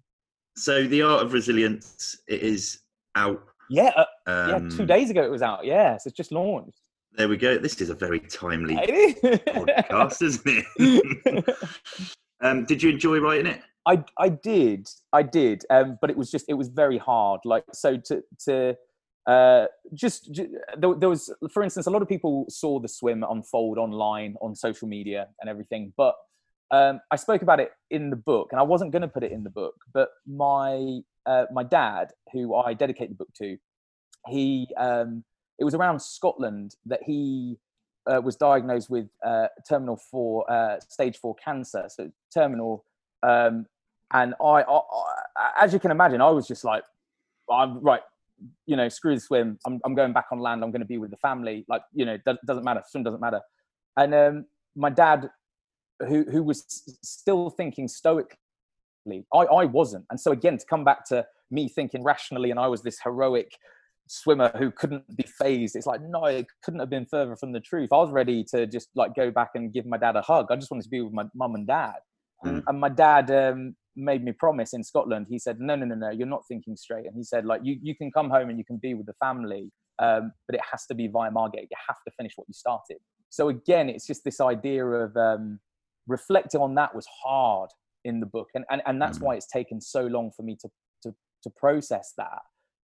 So the Art of Resilience, it is out. Yeah, uh, um, yeah. Two days ago it was out. Yeah, so it's just launched. There we go. This is a very timely podcast, isn't it? um, did you enjoy writing it? I, I did, I did, um, but it was just, it was very hard. Like, so to, to uh, just, just there, there was, for instance, a lot of people saw the swim unfold online on social media and everything, but um, I spoke about it in the book and I wasn't going to put it in the book, but my, uh, my dad, who I dedicate the book to, he, um, it was around Scotland that he uh, was diagnosed with uh, terminal four, uh, stage four cancer. So terminal, um, And I, I, I, as you can imagine, I was just like, I'm right, you know, screw the swim. I'm, I'm going back on land. I'm going to be with the family. Like, you know, does, doesn't matter. Swim doesn't matter. And um, my dad, who who was still thinking stoically, I, I wasn't. And so again, to come back to me thinking rationally, and I was this heroic swimmer who couldn't be phased. It's like, no, it couldn't have been further from the truth. I was ready to just like go back and give my dad a hug. I just wanted to be with my mum and dad. Mm. And my dad um, made me promise in Scotland. He said, no, no, no, no, you're not thinking straight. And he said, like, you, you can come home and you can be with the family, um, but it has to be via Margate. You have to finish what you started. So again, it's just this idea of um, reflecting on that was hard in the book. And, and, and that's mm. why it's taken so long for me to, to, to process that.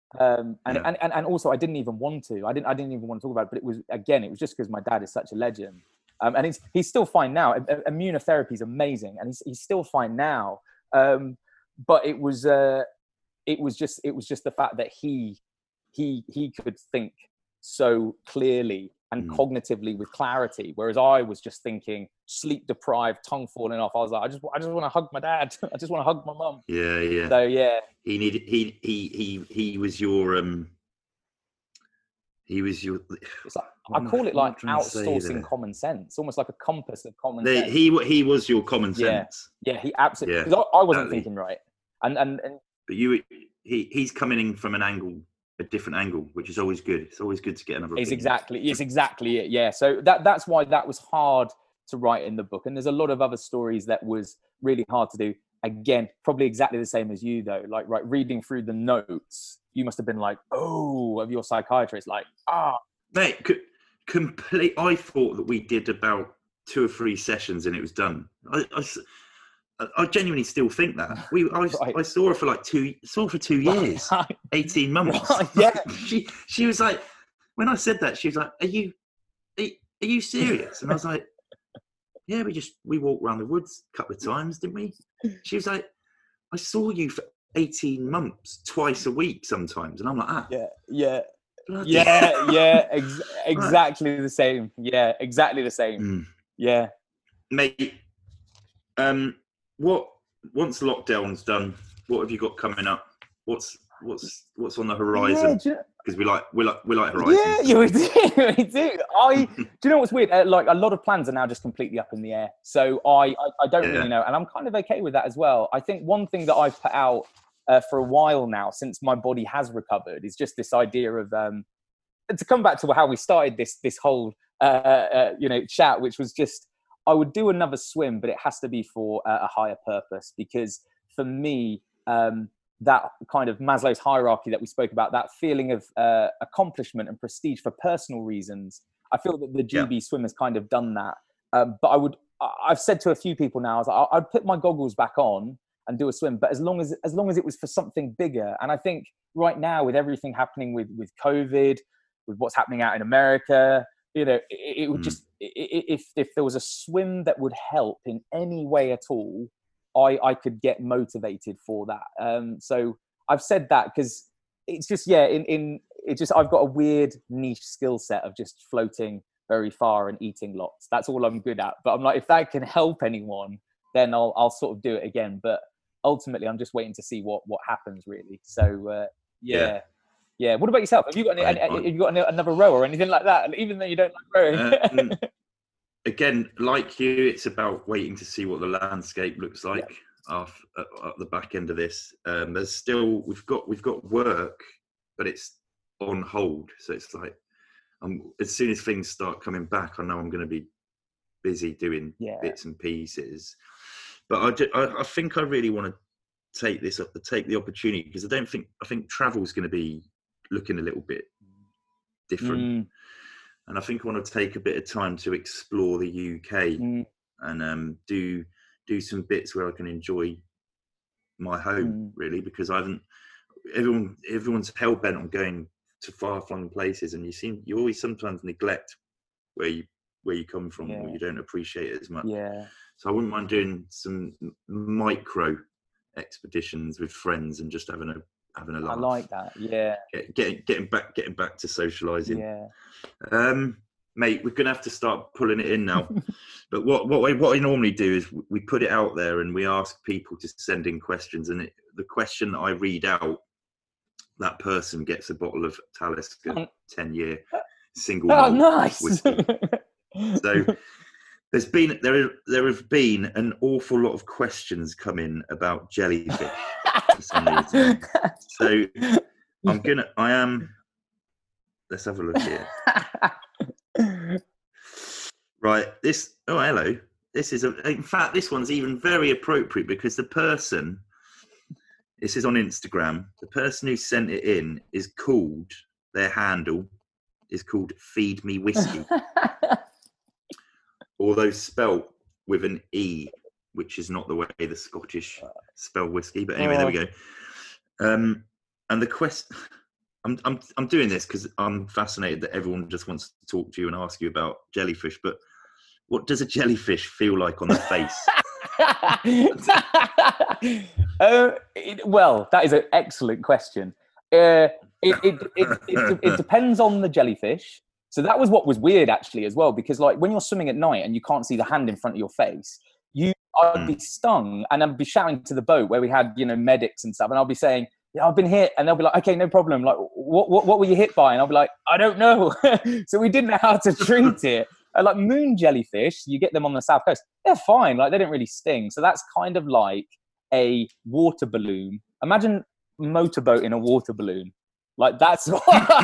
Um, and, Yeah. and, and and also I didn't even want to. I didn't I didn't even want to talk about it. But it was again, it was just because my dad is such a legend, um, and he's he's still fine now. Immunotherapy is amazing, and he's he's still fine now. Um, but it was uh, it was just it was just the fact that he he he could think so clearly and Mm. cognitively with clarity, whereas I was just thinking sleep deprived, tongue falling off. I was like, I just I just want to hug my dad. I just want to hug my mum. Yeah, yeah. So yeah. He needed. He he he he was your um. He was your. It's like, What I am call what it am I like trying to say outsourcing there? common sense, almost like a compass of common They, sense. he he was your common Yeah. sense, Yeah, he absolutely. Yeah, Because I, I wasn't exactly. thinking right, and and, and but you he he's coming in from an angle, a different angle, which is always good. It's always good to get another. it's opinion. exactly it's exactly it. Yeah, so that that's why that was hard to write in the book, and there's a lot of other stories that was really hard to do. Again, probably exactly the same as you though. Like, right, reading through the notes, you must have been like, oh, of your psychiatrist, like, ah, Mate, co- complete. I thought that we did about two or three sessions and it was done. I, I s- I genuinely still think that. We, I, Right. I saw her for like two, saw her for two years, eighteen months. Right, yeah. she, she was like, when I said that, she was like, "Are you, are, you- are you serious?" And I was like, "Yeah, we just we walked around the woods a couple of times, didn't we?" She was like, "I saw you for eighteen months, twice a week sometimes," and I'm like, "Ah, yeah, yeah, bloody yeah, yeah, ex- exactly the same. Yeah, exactly the same. Mm. Yeah. Mate, um, what once lockdown's done, what have you got coming up? What's what's what's on the Yeah, horizon? do you know- Because we like we like we like horizons. Yeah, yeah, we do. We do. I do you know what's weird? Uh, like a lot of plans are now just completely up in the air. So I, I, I don't Yeah. really know, and I'm kind of okay with that as well. I think one thing that I've put out uh, for a while now, since my body has recovered, is just this idea of um, to come back to how we started this this whole uh, uh, you know chat, which was just I would do another swim, but it has to be for uh, a higher purpose, because for me. Um, that kind of Maslow's hierarchy that we spoke about, that feeling of uh, accomplishment and prestige for personal reasons. I feel that the G B Yeah. swim has kind of done that. Um, but I would, I- I've said to a few people now, I was like, I- I'd put my goggles back on and do a swim, but as long as, as long as it was for something bigger. And I think right now with everything happening with, with COVID, with what's happening out in America, you know, it, it would Mm. just, i- i- if, if there was a swim that would help in any way at all, I, I could get motivated for that. Um, so I've said that because it's just, yeah, in, in it just, I've got a weird niche skill set of just floating very far and eating lots. That's all I'm good at. But I'm like, if that can help anyone, then I'll, I'll sort of do it again. But ultimately, I'm just waiting to see what, what happens really. So uh, yeah. Yeah. yeah. What about yourself? Have you got any, I- any- I- have you got any, another row or anything like that? Even though you don't like rowing. Um, Again, like you, it's about waiting to see what the landscape looks like off at, at the back end of this. Um, there's still we've got we've got work, but it's on hold. So it's like um, as soon as things start coming back, I know I'm going to be busy doing Yeah. bits and pieces. But I, do, I, I think I really want to take this up, take the opportunity, because I don't think I think travel's going to be looking a little bit different. Mm, And I think I want to take a bit of time to explore the U K mm, and um, do do some bits where I can enjoy my home, Mm. really, because I haven't. Everyone everyone's hell bent on going to far flung places, and you seem you always sometimes neglect where you where you come from, or Yeah. you don't appreciate it as much. yeah. So I wouldn't mind doing some m- micro expeditions with friends and just having a having a I laugh. like that. Yeah. Get, getting getting back getting back to socialising. Yeah. Um, mate, we're gonna have to start pulling it in now. But what what I, what I normally do is we put it out there and we ask people to send in questions, and it, the question that I read out, that person gets a bottle of Talisker Um, ten year single Oh, malt nice. whiskey. So there's been there there have been an awful lot of questions come in about jellyfish for some reason. So I'm gonna I am. Let's have a look here. Right, this, oh, hello. This is, a, in fact, this one's even very appropriate because the person, this is on Instagram, the person who sent it in is called, their handle is called Feed Me Whiskey, although spelt with an E, which is not the way the Scottish spell whiskey. But anyway, there we go. Um, and the quest, I'm I'm I'm doing this because I'm fascinated that everyone just wants to talk to you and ask you about jellyfish. But what does a jellyfish feel like on the face? uh, it, well, that is an excellent question. Uh, it, it, it, it, it depends on the jellyfish. So that was what was weird actually as well, because like when you're swimming at night and you can't see the hand in front of your face, you I'd be stung and I'd be shouting to the boat where we had, you know, medics and stuff, and I'll be saying, yeah, I've been hit, and they'll be like, okay, no problem. Like, what what, what were you hit by? And I'll be like, I don't know. So we didn't know how to treat it. And like moon jellyfish, you get them on the south coast, they're fine. Like they don't really sting. So that's kind of like a water balloon. Imagine motorboat in a water balloon. Like that's what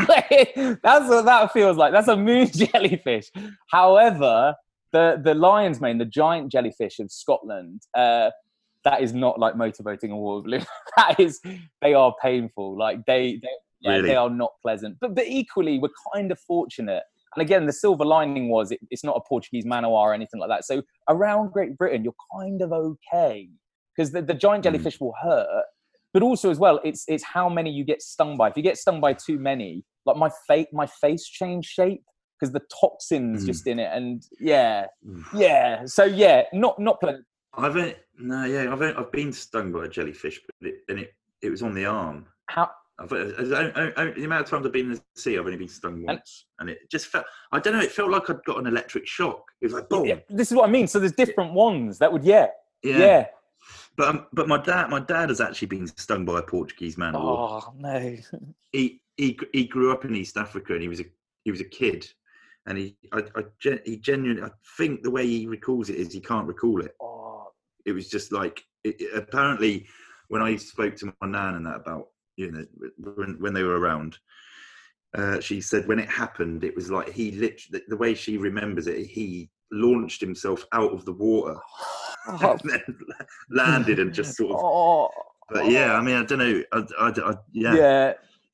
that's what that feels like. That's a moon jellyfish. However, the the lion's mane, the giant jellyfish of Scotland, uh, that is not like motorboating a water balloon. That is, they are painful. Like they they, yeah, really? they are not pleasant. But but equally, we're kind of fortunate. And again, the silver lining was it, it's not a Portuguese manowar or anything like that. So around Great Britain, you're kind of okay because the, the giant jellyfish mm. will hurt. But also as well, it's it's how many you get stung by. If you get stung by too many, like my face, my face changed shape because the toxins mm. just in it, and yeah, yeah. So yeah, not not pleasant. I've no, yeah, I've I've been stung by a jellyfish, but it, and it, it was on the arm. How? I've, I, I, I, the amount of times I've been in the sea, I've only been stung once, and, and it just felt. I don't know. It felt like I'd got an electric shock. It was like boom. Yeah, this is what I mean. So there's different ones that would, yeah, yeah. yeah. But um, but my dad my dad has actually been stung by a Portuguese man. Oh no! He he he grew up in East Africa, and he was a he was a kid, and he I, I he genuinely I think the way he recalls it is he can't recall it. Oh. It was just like it, it, apparently when I spoke to my nan and that about you know when when they were around, uh, she said when it happened it was like he literally the, the way she remembers it he launched himself out of the water. Oh. And then landed and just sort of. Oh. But yeah, I mean, I don't know. I, I, I, yeah, yeah.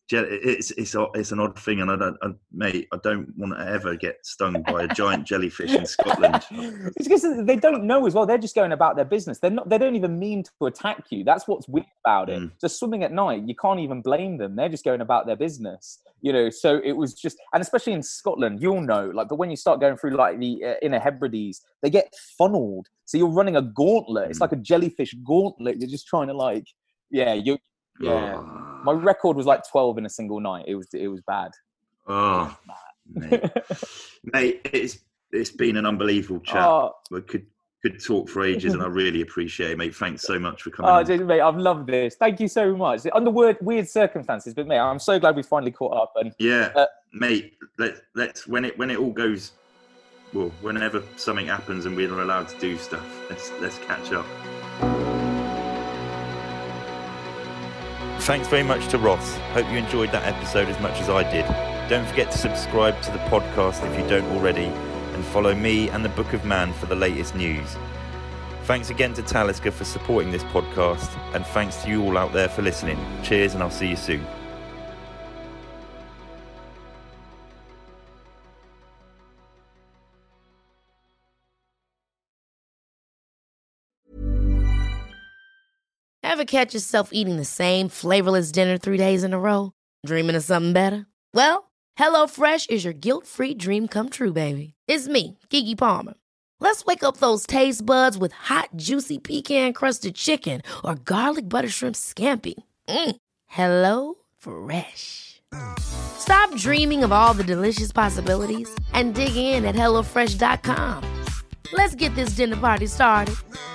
It's it's it's an odd thing, and I don't, I, mate. I don't want to ever get stung by a giant jellyfish in Scotland. It's because they don't know as well. They're just going about their business. They're not. They don't even mean to attack you. That's what's weird about it. Mm. Just swimming at night, you can't even blame them. They're just going about their business. You know. So it was just, and especially in Scotland, you'll know. Like, but when you start going through like the uh, Inner Hebrides, they get funneled. So you're running a gauntlet. Mm. It's like a jellyfish gauntlet. You're just trying to like, yeah, you. Yeah, oh. My record was like twelve in a single night. It was it was bad. Oh, mate. Mate, it's it's been an unbelievable chat. Oh. We could could talk for ages, and I really appreciate it, mate. Thanks so much for coming. Oh, on. Mate, I've loved this. Thank you so much. Under weird weird circumstances, but mate, I'm so glad we finally caught up. And yeah, uh, mate, let let's when it when it all goes, well, whenever something happens and we're allowed to do stuff, let's let's catch up. Thanks very much to Ross. Hope you enjoyed that episode as much as I did. Don't forget to subscribe to the podcast if you don't already, and follow me and the Book of Man for the latest news. Thanks again to Talisker for supporting this podcast, and thanks to you all out there for listening. Cheers, and I'll see you soon. Ever catch yourself eating the same flavorless dinner three days in a row? Dreaming of something better? Well, HelloFresh is your guilt-free dream come true, baby. It's me, Keke Palmer. Let's wake up those taste buds with hot, juicy pecan-crusted chicken or garlic butter shrimp scampi. Mm. Hello Fresh. Stop dreaming of all the delicious possibilities and dig in at hello fresh dot com. Let's get this dinner party started.